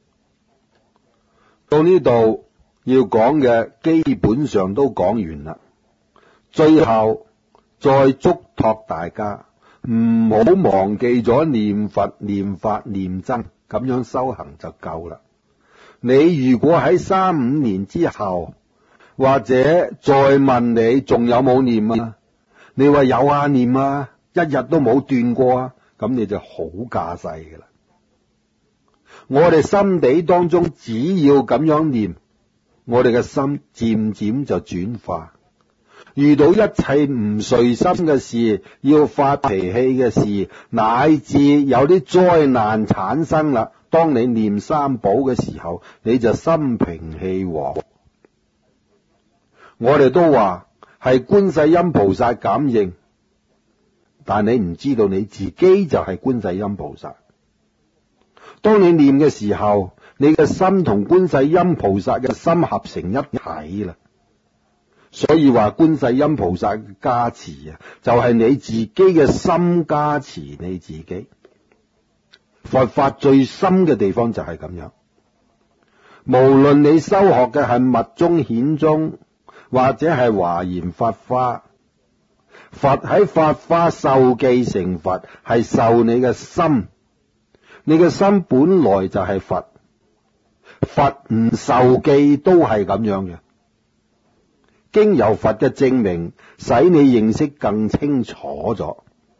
到呢度要講嘅基本上都講完啦，最後再囑託大家唔好忘記咗念佛、念法、念僧，咁樣修行就夠啦。你如果喺3-5年之後，或者再問你仲有冇念啊？你話有啊，念啊，一日都冇斷過啊，咁你就好架勢㗎啦。我哋心底當中只要咁樣念，我哋嘅心漸漸就轉化。遇到一切唔隨心嘅事，要發脾氣嘅事，乃至有啲災難產生啦，當你念三寶嘅時候，你就心平氣和。我哋都話係觀世音菩薩感應，但你唔知道你自己就係觀世音菩薩。 當你念嘅時候，你嘅心同觀世音菩薩嘅心合成一體啦。所以話觀世音菩薩嘅加持啊，就係你自己嘅心加持你自己。佛法最深嘅地方就係咁樣。無論你修學嘅係密宗顯宗，或者係華嚴法華，佛喺法華受記成佛，係受你嘅心。你嘅心本來就係佛，佛唔受記都係咁樣嘅。經由佛嘅證明，使你認識更清楚咗。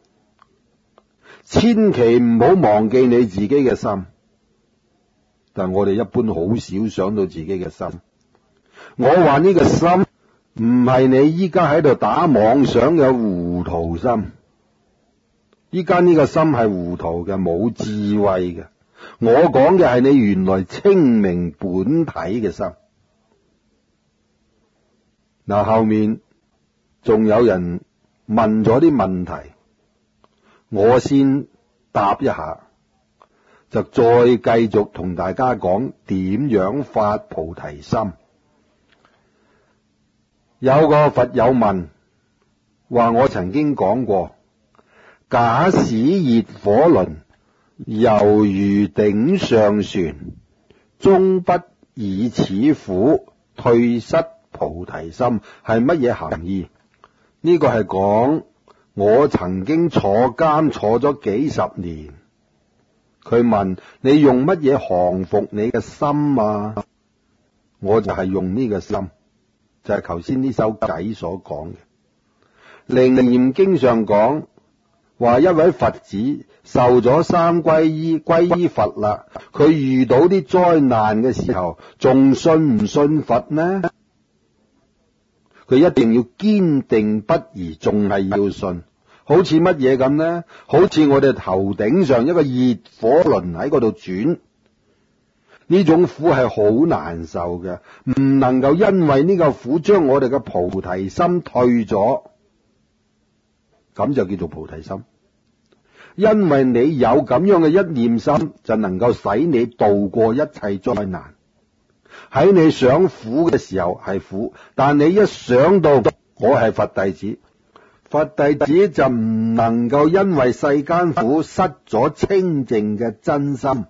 千祈唔好忘記你自己嘅心。但我哋一般好少想到自己嘅心。我話呢個心唔係你依家喺度打妄想嘅糊塗心。依家呢個心係糊塗嘅，冇智慧嘅。我講嘅係你原來清明本體嘅心。嗱，後面仲有人問咗啲問題，我先答一下，就再繼續同大家講點樣發菩提心。有個佛友問，話我曾經講過，假使熱火輪猶如頂上旋，終不以此苦退失菩提心，係乜嘢含義？呢個係講我曾經坐監坐咗幾十年。佢問你用乜嘢降服你嘅心啊？我就係用呢個心，就係頭先呢首偈所講嘅。楞嚴經上講話，一位佛子受咗三皈依，皈依佛啦，佢遇到啲災難嘅時候，仲信唔信佛呢？佢一定要堅定不移，仲係要信。好似乜嘢咁呢？好似我哋頭頂上一個熱火輪喺嗰度轉，呢種苦係好難受嘅，唔能夠因為呢個苦將我哋嘅菩提心退咗，咁就叫做菩提心。因為你有咁樣嘅一念心，就能夠使你度過一切災難。喺你想苦嘅時候係苦，但你一想到我係佛弟子，佛弟子就唔能夠因為世間苦失咗清淨嘅真心，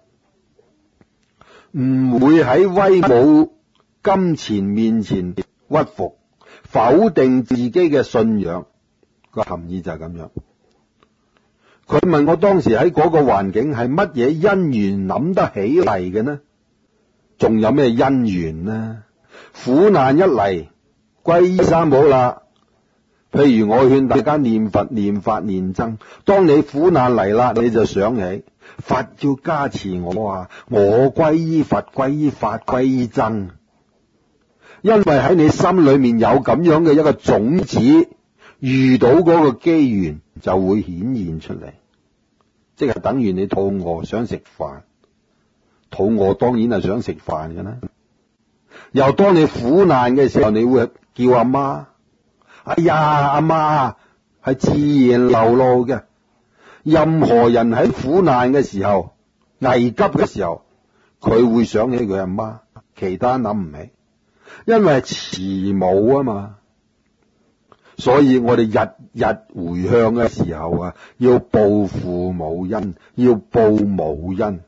唔會喺威武金錢面前屈服，否定自己嘅信仰。個含義就係咁樣。佢問我當時喺嗰個環境係乜嘢因緣諗得起嚟嘅呢？仲有咩因緣呢？苦難一嚟，皈依三寶啦。譬如我勸大家念佛、念法、念僧，當你苦難嚟啦，你就想起佛要加持我啊！我皈依佛、皈依法、皈依僧，因為喺你心裏面有咁樣嘅一個種子，遇到嗰個機緣就會顯現出嚟，即係等於你肚餓想食飯，肚餓當然係想食飯嘅啦。又當你苦難嘅時候，你會叫阿媽。哎呀，阿媽係自然流露嘅。任何人喺苦難嘅時候、危急嘅時候，佢會想起佢阿媽，其他諗唔起，因為係慈母啊嘛。所以我哋日日回向嘅時候啊，要報父母恩，要報母恩。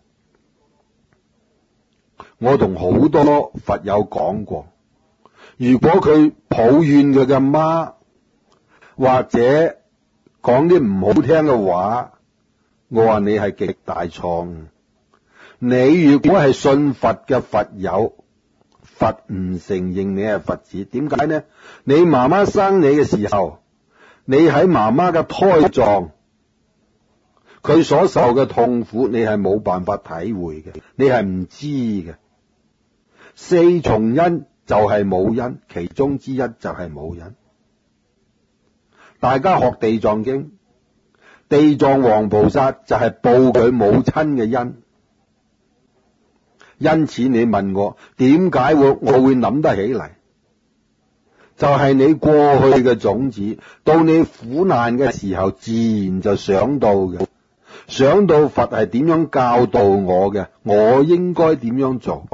我同好多佛友講過，如果佢抱怨佢嘅媽，或者講啲唔好聽嘅話，我話你係極大錯誤。你如果係信佛嘅佛友，佛唔承認你係佛子，點解呢？你媽媽生你嘅時候，你喺媽媽嘅胎臟，佢所受嘅痛苦，你係冇辦法體會嘅，你係唔知嘅。四重因就係母因，其中之一就係母因。大家學地藏經，地藏王菩薩就係報佢母親嘅因。因此你問我點解我會諗得起嚟，就係你過去嘅種子，到你苦難嘅時候自然就想到嘅。 想到佛係點樣教導我嘅，我應該點樣做。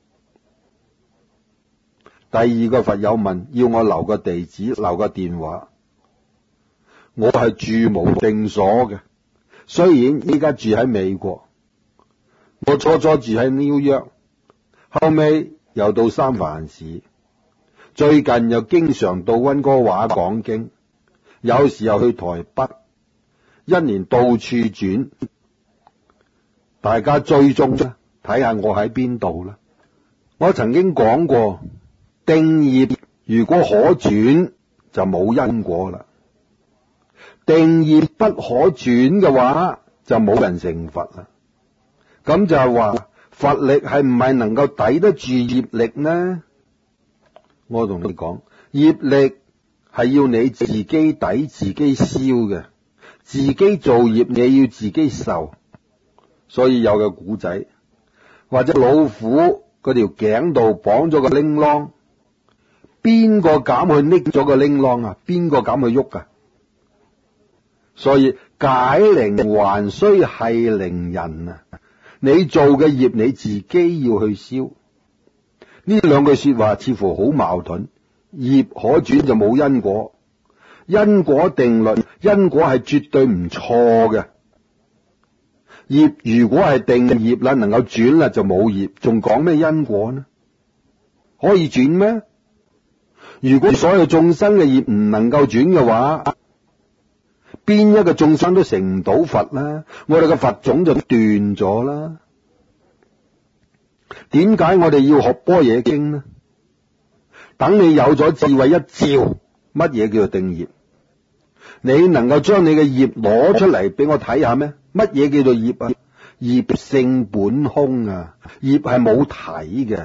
第二個佛友問，要我留個地址，留個電話。我係住無定所嘅，雖然依家住喺美國，我初住喺紐約，後尾又到三藩市，最近又經常到溫哥華講經，有時候去台北，一年到處轉。大家追蹤啦，睇下我喺邊度啦。我曾經講過，定業如果可轉就冇因果啦，定業不可轉嘅話就冇人成佛啦。咁就係話佛力係唔係能夠抵得住業力呢？我同你講，業力係要你自己抵自己消嘅，自己做業你要自己受。所以有個古仔，或者老虎嗰條頸度綁咗個鈴鐺，邊個敢去拎咗個鈴鐺啊？邊個敢去喐啊？所以解鈴還須繫鈴人啊！你做嘅業你自己要去消。呢兩句說話似乎好矛盾。業可轉就冇因果，因果定律，因果係絕對唔錯嘅。業如果係定業啦，能夠轉啦就冇業，仲講咩因果呢？可以轉咩？如果所有眾生嘅業唔能夠轉嘅話，邊一個眾生都成唔到佛啦，我哋嘅佛種就斷咗啦。點解我哋要學般若經呢？等你有咗智慧一照，乜嘢叫做定業？你能夠將你嘅業攞出嚟俾我睇下咩？乜嘢叫做業啊？業性本空啊！業係冇體嘅，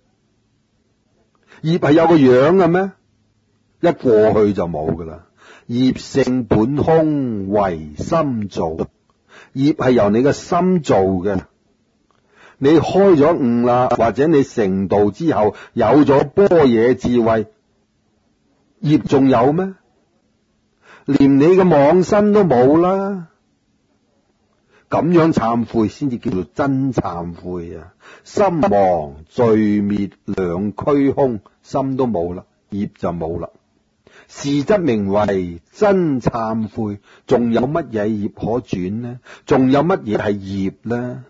業係有個樣嘅咩？一過去就冇噶啦。業性本空，唯心造。業係由你嘅心做嘅。你開咗悟啦，或者你成道之後有咗般若智慧，業仲有咩？連你嘅妄心都冇啦。咁樣懺悔先至叫做真懺悔啊！心亡罪滅兩虛空，心都冇啦，業就冇啦。是則名為真懺悔。仲有乜嘢業可轉呢？仲有乜嘢係業呢？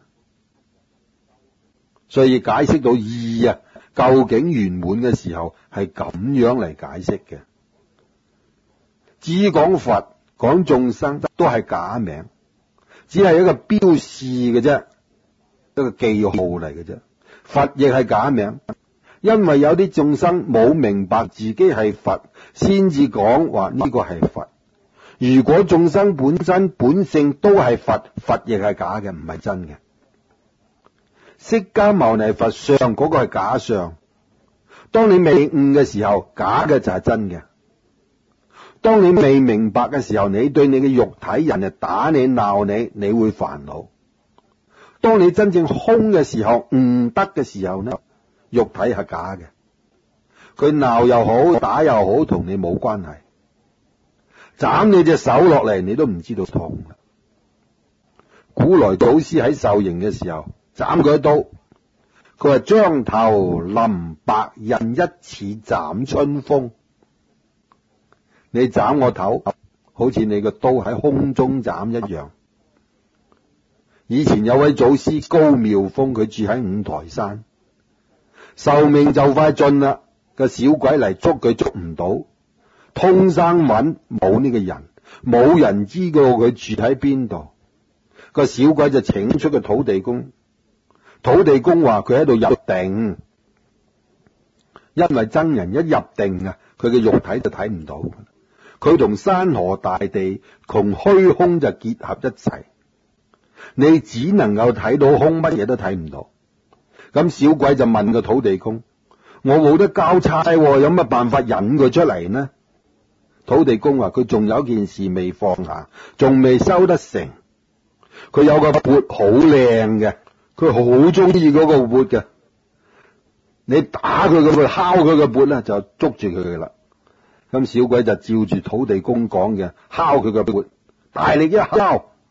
所以解釋到義啊，究竟圓滿嘅時候係咁樣嚟解釋嘅。至於講佛講眾生都係假名，只係一個標示嘅啫，一個記號嚟嘅啫。佛亦係假名，因為有啲眾生冇明白自己係佛，先至講話呢個係佛。如果眾生本身本性都係佛，佛亦係假嘅，唔係真嘅。釋迦牟尼佛相嗰個係假相，當你未悟嘅時候，假嘅就係真嘅。當你未明白嘅時候，你對你嘅肉體，人哋打你鬧你，你會煩惱。當你真正空嘅時候，悟得嘅時候呢，肉體係假嘅，佢鬧又好，打又好，同你冇關係。斬你隻手落嚟，你都唔知道痛。古來祖師喺受刑嘅時候，斬佢一刀，佢話將頭臨白刃，一似斬春風。你斬我頭，好似你個刀喺空中斬一樣。以前有位祖師高妙峰，佢住喺五台山，壽命就快盡啦，個小鬼嚟捉佢捉唔到，通山揾冇呢個人，冇人知道佢住喺邊度。個小鬼就請出個土地公，土地公話佢喺度入定，因為僧人一入定啊，佢嘅肉體就睇唔到，佢同山河大地同虛空就結合一齊，你只能夠睇到空，乜嘢都睇唔到。咁小鬼就問個土地公：我冇得交差，有乜辦法引佢出嚟呢？土地公話佢仲有件事未放下，仲未收得成。佢有個缽好靚嘅，佢好中意嗰個缽嘅。你打佢個缽，敲佢個缽咧，就捉住佢噶啦。咁小鬼就照住土地公講嘅，敲佢個缽，大力一敲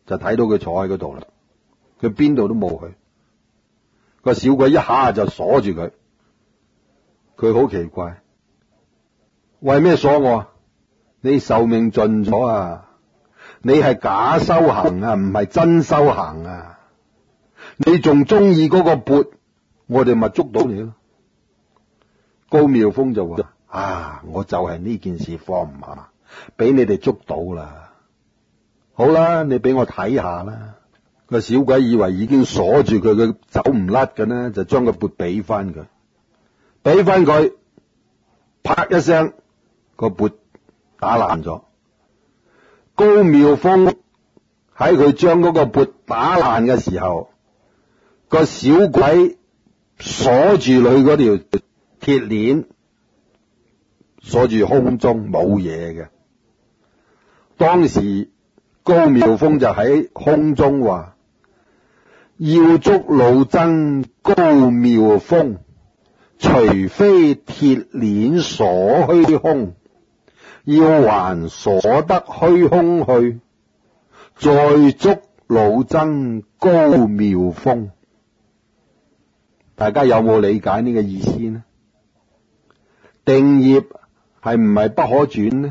就睇到佢坐喺嗰度啦，佢邊度都冇去。個小鬼一下就鎖住佢，佢好奇怪，為咩鎖我啊？你壽命盡咗啊！你係假修行啊，唔係真修行啊！你仲中意嗰個缽，我哋咪捉到你咯。高妙峰就話：啊，我就係呢件事放唔下，俾你哋捉到啦。好啦，你俾我睇下啦。個小鬼以為已經鎖住佢，佢走唔甩嘅呢，就將個缽俾翻佢，俾翻佢，啪一聲，個缽打爛咗。高妙峰喺佢將嗰個缽打爛嘅時候，個小鬼鎖住佢嗰條鐵鏈，鎖住空中冇嘢嘅。當時高妙峰就喺空中話：要捉老僧高妙峰，除非鐵鏈鎖虛空，要還鎖得虛空去，再捉老僧高妙峰。大家有冇理解呢個意思呢？定業係唔係不可轉呢？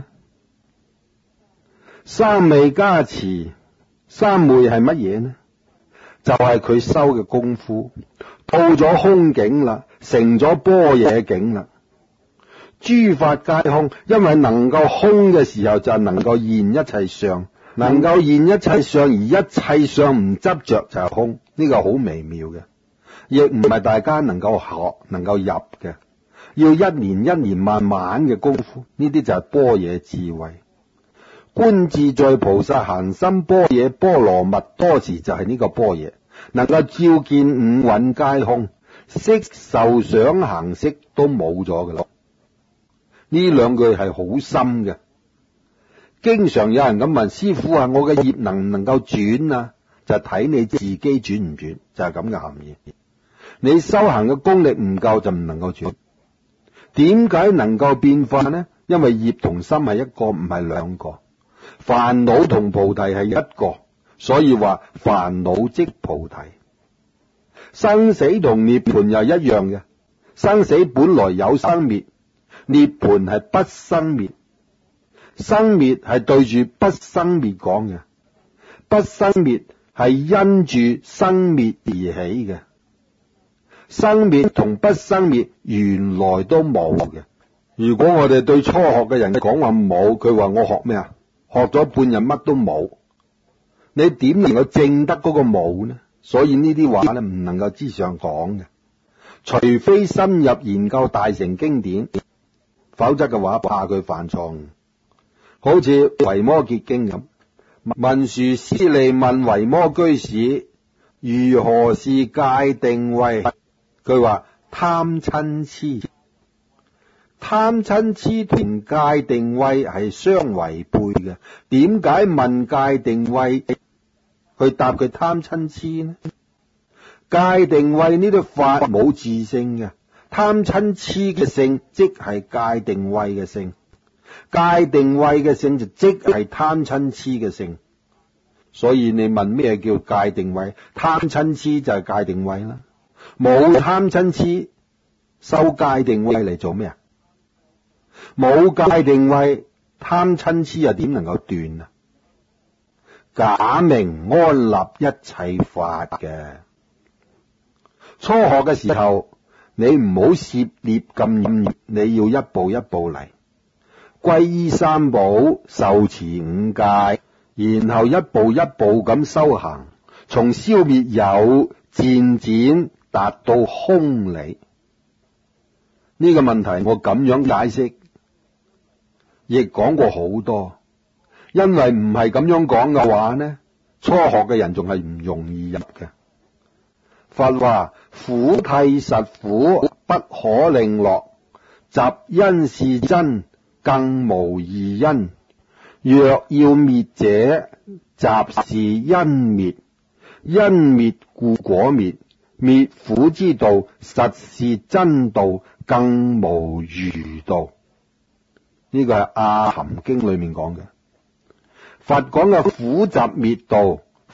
三昧加持，三昧係乜嘢呢？就係佢修嘅功夫，到咗空境啦，成咗般若境啦。諸法皆空，因為能夠空嘅時候就能夠現一切相，能夠現一切相而一切相唔執着就係空。呢個好微妙嘅，亦唔係大家能夠學能夠入嘅，要一年一年慢慢嘅功夫。呢啲就係般若智慧。觀自在菩薩行深般若波羅蜜多時，就係呢個般若，能夠照見五蘊皆空，色受想行識都冇咗嘅咯。呢兩句係好深嘅。經常有人咁問師父啊，我嘅業能唔能夠轉啊？就睇你自己轉唔轉，就係咁嘅含義。你修行嘅功力唔夠就唔能夠轉。點解能夠變化呢？因為業同心係一個，唔係兩個。煩惱同菩提係一個，所以話煩惱即菩提。生死同涅槃又一樣嘅，生死本來有生滅，涅槃係不生滅。生滅係對住不生滅講嘅，不生滅係因住生滅而起嘅。生滅同不生滅原來都冇嘅。如果我哋對初學嘅人講話冇，佢話我學咩啊？學咗半日乜都冇，你點能夠證得嗰個冇呢？所以呢啲話咧唔能夠之上講嘅，除非深入研究大乘經典，否則嘅話怕佢犯錯誤。好似維摩詰經咁，文殊師利問維摩居士如何是戒定慧，佢話貪嗔癡。貪嗔癡同戒定慧係相違背嘅。點解問戒定慧去答佢貪嗔癡呢？戒定慧呢啲法冇自性嘅，貪嗔癡嘅性即係戒定慧嘅性，戒定慧嘅性就即係貪嗔癡嘅性。所以你問咩叫戒定慧？貪嗔癡就係戒定慧啦。冇貪嗔癡，修戒定慧嚟做咩啊？冇戒定慧，貪嗔癡又點能夠斷啊？假名安立一切法嘅。初學嘅時候，你唔好涉獵咁嚴，你要一步一步嚟，皈依三寶，受持五戒，然後一步一步咁修行，從消滅有漸漸達到空理。呢個問題我咁樣解釋，亦講過好多。因為唔係咁樣講嘅話呢，初學嘅人仲係唔容易入嘅。佛話苦諦實苦，不可令樂，集因是真，更無二因。若要滅者，集是因滅，因滅故果滅，滅苦之道，實是真道，更無餘道。呢個係《阿含經》裏面講嘅。佛講嘅苦集滅道，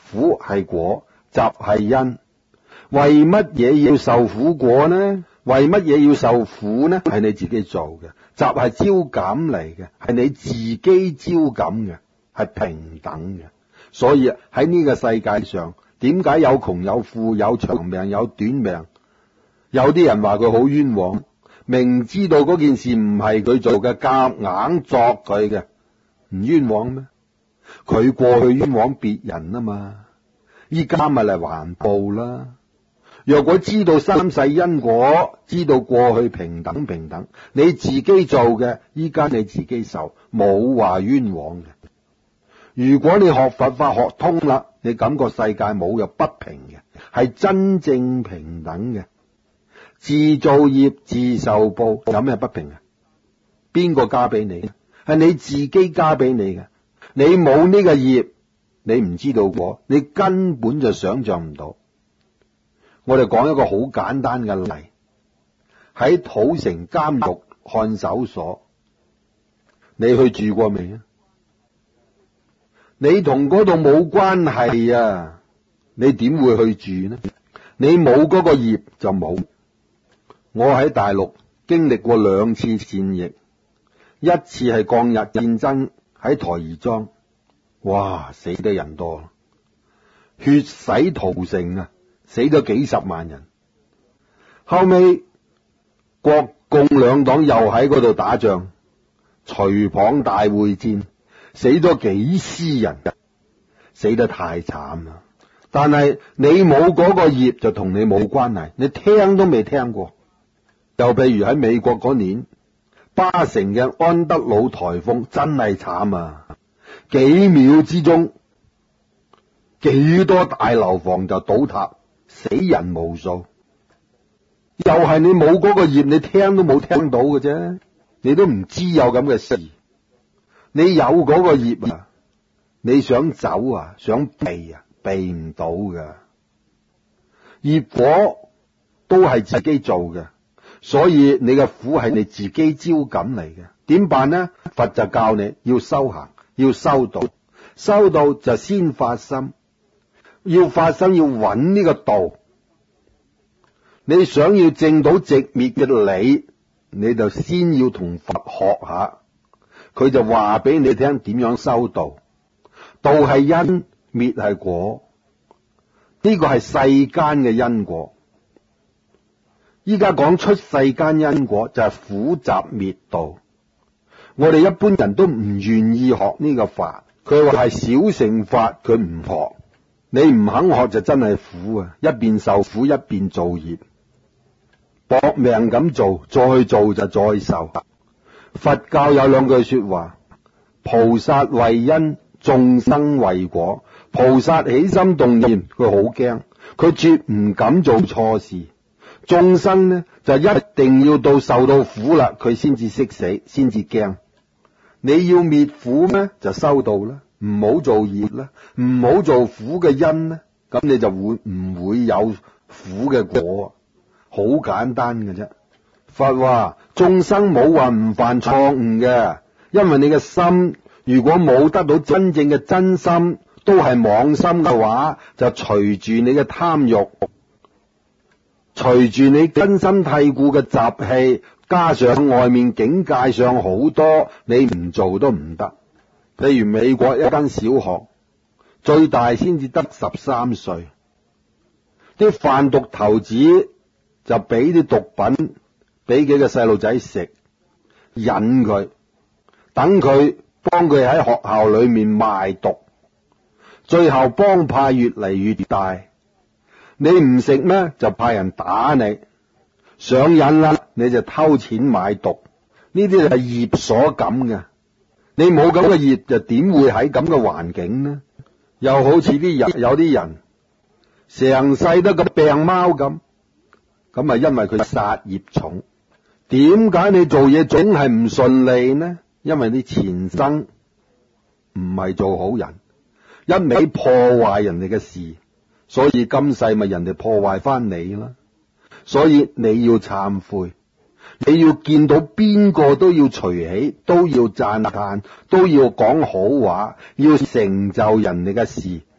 苦係果，集係因。為乜嘢要受苦果呢？為乜嘢要受苦呢？係你自己做嘅。集係招感嚟嘅，係你自己招感嘅，係平等嘅。所以喺呢個世界上，點解有窮有富，有長命有短命？有啲人話佢好冤枉，明知道嗰件事唔係佢做嘅，夾硬作佢嘅，唔冤枉咩？佢過去冤枉別人啊嘛，依家咪嚟還報啦。若果知道三世因果，知道過去平等，你自己做嘅，依家你自己受，冇話冤枉嘅。如果你學佛法學通啦，你感覺世界冇有不平嘅，係真正平等嘅。自造業自受報，有咩不平啊？邊個加俾你？係你自己加俾你嘅。你冇呢個業，你唔知道果，你根本就想象唔到。我哋講一個好簡單嘅例，喺土城監獄看守所，你去住過未啊？你同嗰度冇關係啊，你點會去住呢？你冇嗰個業就冇。我喺大陸經歷過2次戰役，一次係抗日戰爭喺台兒莊，哇，死得人多，血洗屠城啊！死咗幾十萬人，後尾國共兩黨又喺嗰度打仗，徐蚌大會戰，死咗幾絲人，死得太慘啦。但係你冇嗰個業就同你冇關係，你聽都未聽過。又譬如喺美國嗰年，巴城嘅安德魯颱風真係慘啊，幾秒之中幾多大樓房就倒塌，死人無數，又係你冇嗰個業，你聽都冇聽到嘅啫，你都唔知有咁嘅事。你有嗰個業啊，你想走啊，想避啊，避唔到㗎。業果都係自己做嘅，所以你嘅苦係你自己招感嚟嘅。點辦呢？佛就教你要修行，要修道，修道就先發心。要發心，要揾呢個道。你想要證到寂滅嘅理，你就先要同佛學下。佢就話俾你聽點樣修道。道係因，滅係果。呢個係世間嘅因果。依家講出世間因果就係苦集滅道。我哋一般人都唔願意學呢個法，佢話係小乘法，佢唔學。你唔肯學就真係苦啊！一邊受苦一邊造業，搏命咁做，再做就再受。佛教有2句說話：菩薩為因，眾生為果。菩薩起心動念，佢好驚，佢絕唔敢做錯事。眾生呢就一定要到受到苦啦，佢先至識死，先至驚。你要滅苦咩？就修道啦。唔好做業啦，唔好做苦嘅因呢，咁你就會唔會有苦嘅果？好簡單嘅啫。佛話眾生冇話唔犯錯誤嘅，因為你嘅心如果冇得到真正嘅真心，都係妄心嘅話，就隨住你嘅貪欲，隨住你根深蒂固嘅習氣，加上外面境界上好多，你唔做都唔得。例如美國一間小學，最大先至得13歲，啲販毒頭子就俾啲毒品俾幾個細路仔食，引佢，等佢幫佢喺學校裏面賣毒，最後幫派越嚟越大。你唔食咩，就派人打你，上癮啦，你就偷錢買毒，呢啲係業所感嘅。你冇咁嘅業，就點會喺咁嘅環境呢？又好似有啲人成世都咁病貓咁，咁啊因為佢殺業重。點解你做嘢總係唔順利呢？因為你前生唔係做好人，一味破壞人哋嘅事，所以今世咪人哋破壞翻你啦。所以你要懺悔。你要見到邊個都要隨喜，都要讚嘆，都要講好話，要成就人哋嘅事，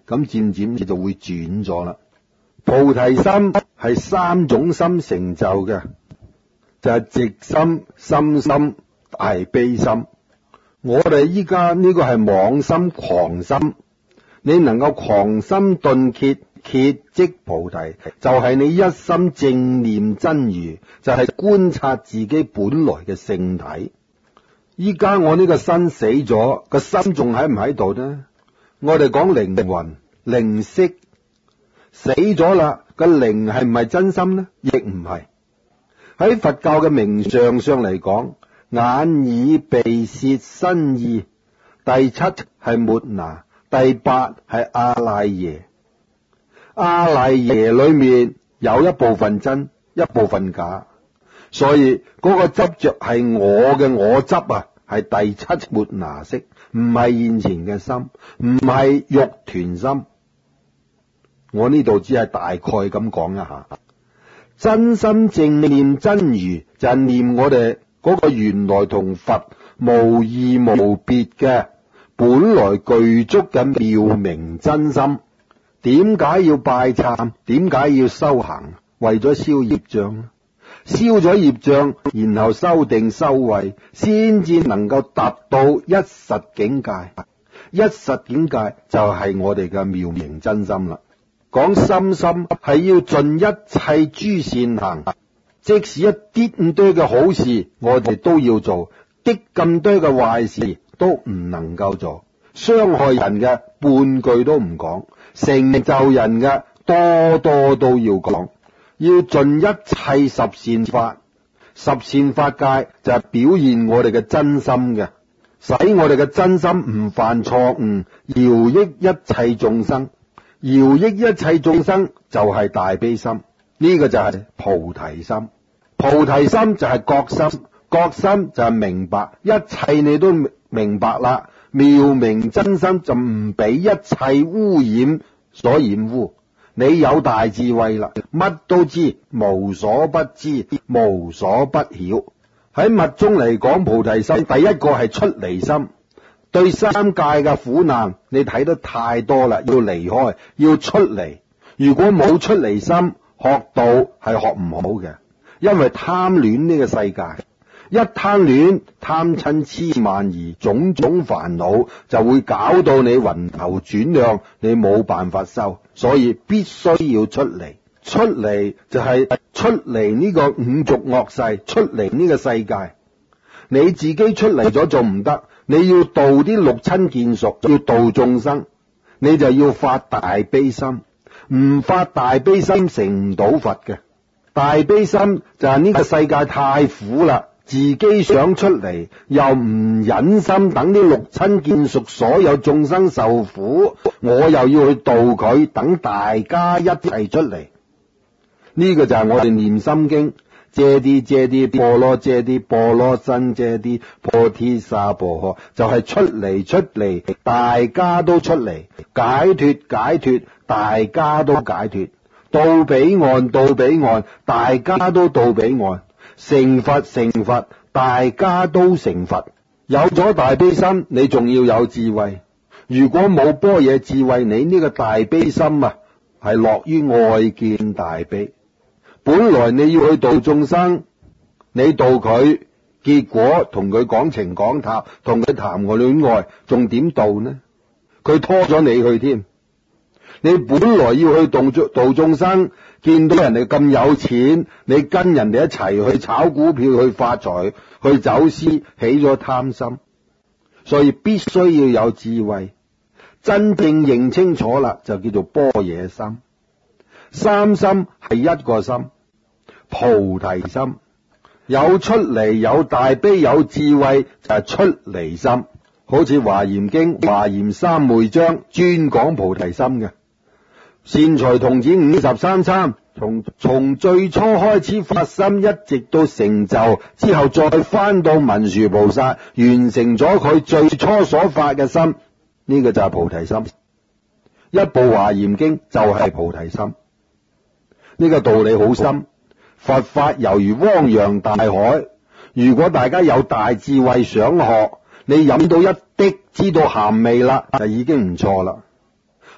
咁漸漸你就會轉咗啦。菩提心係三種心成就嘅，就係直心、心心、大悲心。我哋依家呢個係妄心、狂心，你能夠狂心頓歇，歇即菩提，就係你一心正念真如，就係觀察自己本來嘅性體。依家我呢個身死咗，個心仲喺唔喺度呢？我哋講靈魂、靈識死咗啦，個靈係唔係真心呢？亦唔係。喺佛教嘅名相上嚟講，眼耳鼻舌身意，第七係末那，第八係阿賴耶。阿賴耶裏面有一部分真，一部分假，所以嗰個執着係我嘅我執啊，係第七末那識，唔係現前嘅心，唔係肉團心。我呢度只係大概咁講一下，真心正念真如就係念我哋嗰個原來同佛無異無別嘅本來具足嘅妙明真心。點解要拜懺？點解要修行？為咗消業障，消咗業障，然後修定修慧，先至能夠達到一實境界。一實境界就係我哋嘅妙明真心啦。講心心係要盡一切諸善行，即使一啲咁多嘅好事，我哋都要做；啲咁多嘅壞事都唔能夠做。傷害人嘅半句都唔講，成就人嘅多多都要講。要盡一切十善法，十善法界就係表現我哋嘅真心嘅，使我哋嘅真心唔犯錯誤，饒益一切眾生。饒益一切眾生就係大悲心，呢個就係菩提心。菩提心就係覺心，覺心就係明白，一切你都明白啦。妙明真心就唔俾一切污染所染污，你有大智慧啦，乜都知，無所不知，無所不曉。喺密宗嚟講，菩提心第一個係出離心，對三界嘅苦難你睇得太多啦，要離開，要出離。如果冇出離心，學道係學唔好嘅，因為貪戀呢個世界。一貪戀，貪嗔癡慢疑，種種煩惱就會搞到你暈頭轉向，你冇辦法修，所以必須要出離。出離就係出離呢個五濁惡世，出離呢個世界。你自己出離咗仲唔得，你要度啲六親眷屬，要度眾生，你就要發大悲心。唔發大悲心成唔到佛嘅。大悲心就係呢個世界太苦啦，自己想出嚟，又唔忍心等啲六親眷屬所有眾生受苦，我又要去度佢，等大家一齊出嚟。呢個就係我哋念心經，遮啲波羅遮啲波羅僧遮啲波提薩婆訶，就係出嚟，大家都出嚟，解脫，大家都解脫，到彼岸，大家都到彼岸。成佛，大家都成佛。有咗大悲心，你仲要有智慧。如果冇般若智慧，你呢個大悲心啊，係落於愛見大悲。本來你要去度眾生，你度佢，結果同佢講情講塔，同佢談個戀愛，仲點度呢？佢拖咗你去添。你本來要去度眾生，見到人哋咁有錢，你跟人哋一齊去炒股票，去發財，去走私，起咗貪心。所以必須要有智慧，真正認清楚啦，就叫做般若心。三心係一個心，菩提心。有出離，有大悲，有智慧，就係出離心。好似華嚴經華嚴三昧章專講菩提心嘅。善財童子53參，從最初開始發心，一直到成就之後，再翻到文殊菩薩，完成咗佢最初所發嘅心，呢個就係菩提心。一部華嚴經就係菩提心，呢個道理好深。佛法猶如汪洋大海，如果大家有大智慧想學，你飲到一滴知道鹹味啦，就已經唔錯啦。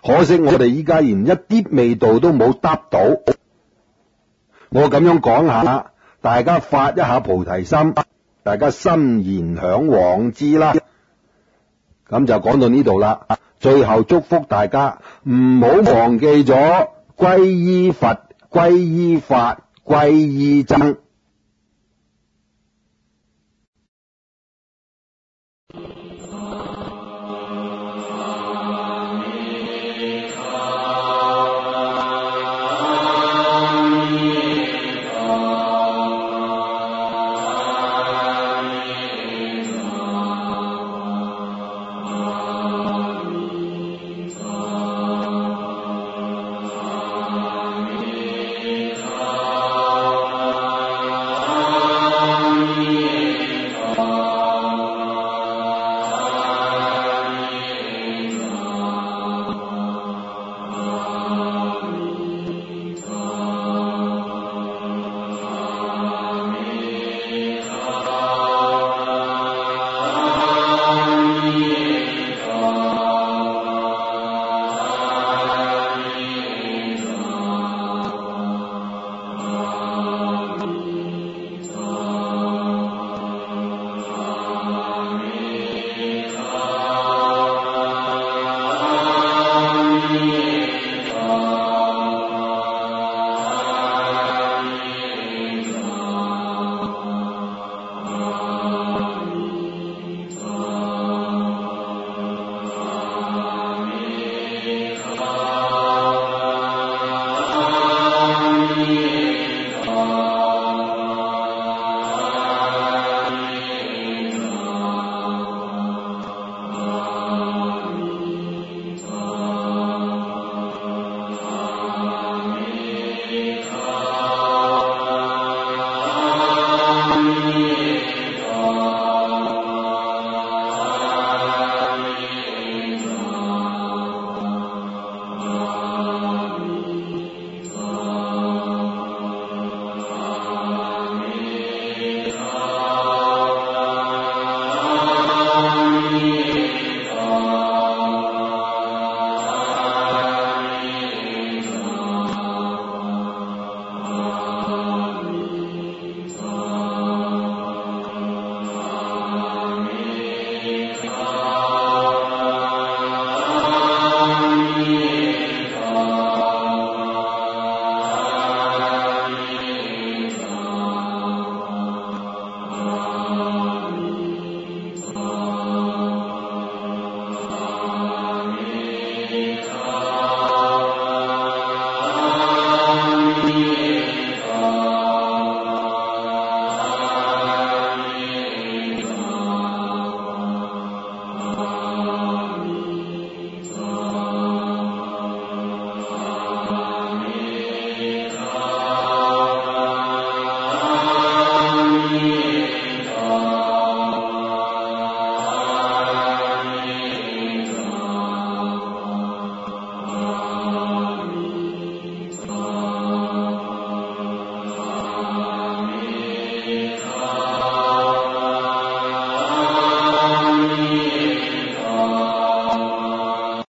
可惜我哋依家連一啲味道都冇得到。我咁樣講下，大家發一下菩提心，大家心然向往之啦。咁就講到呢度啦。最後祝福大家唔好忘記咗皈依佛、皈依法、皈依僧。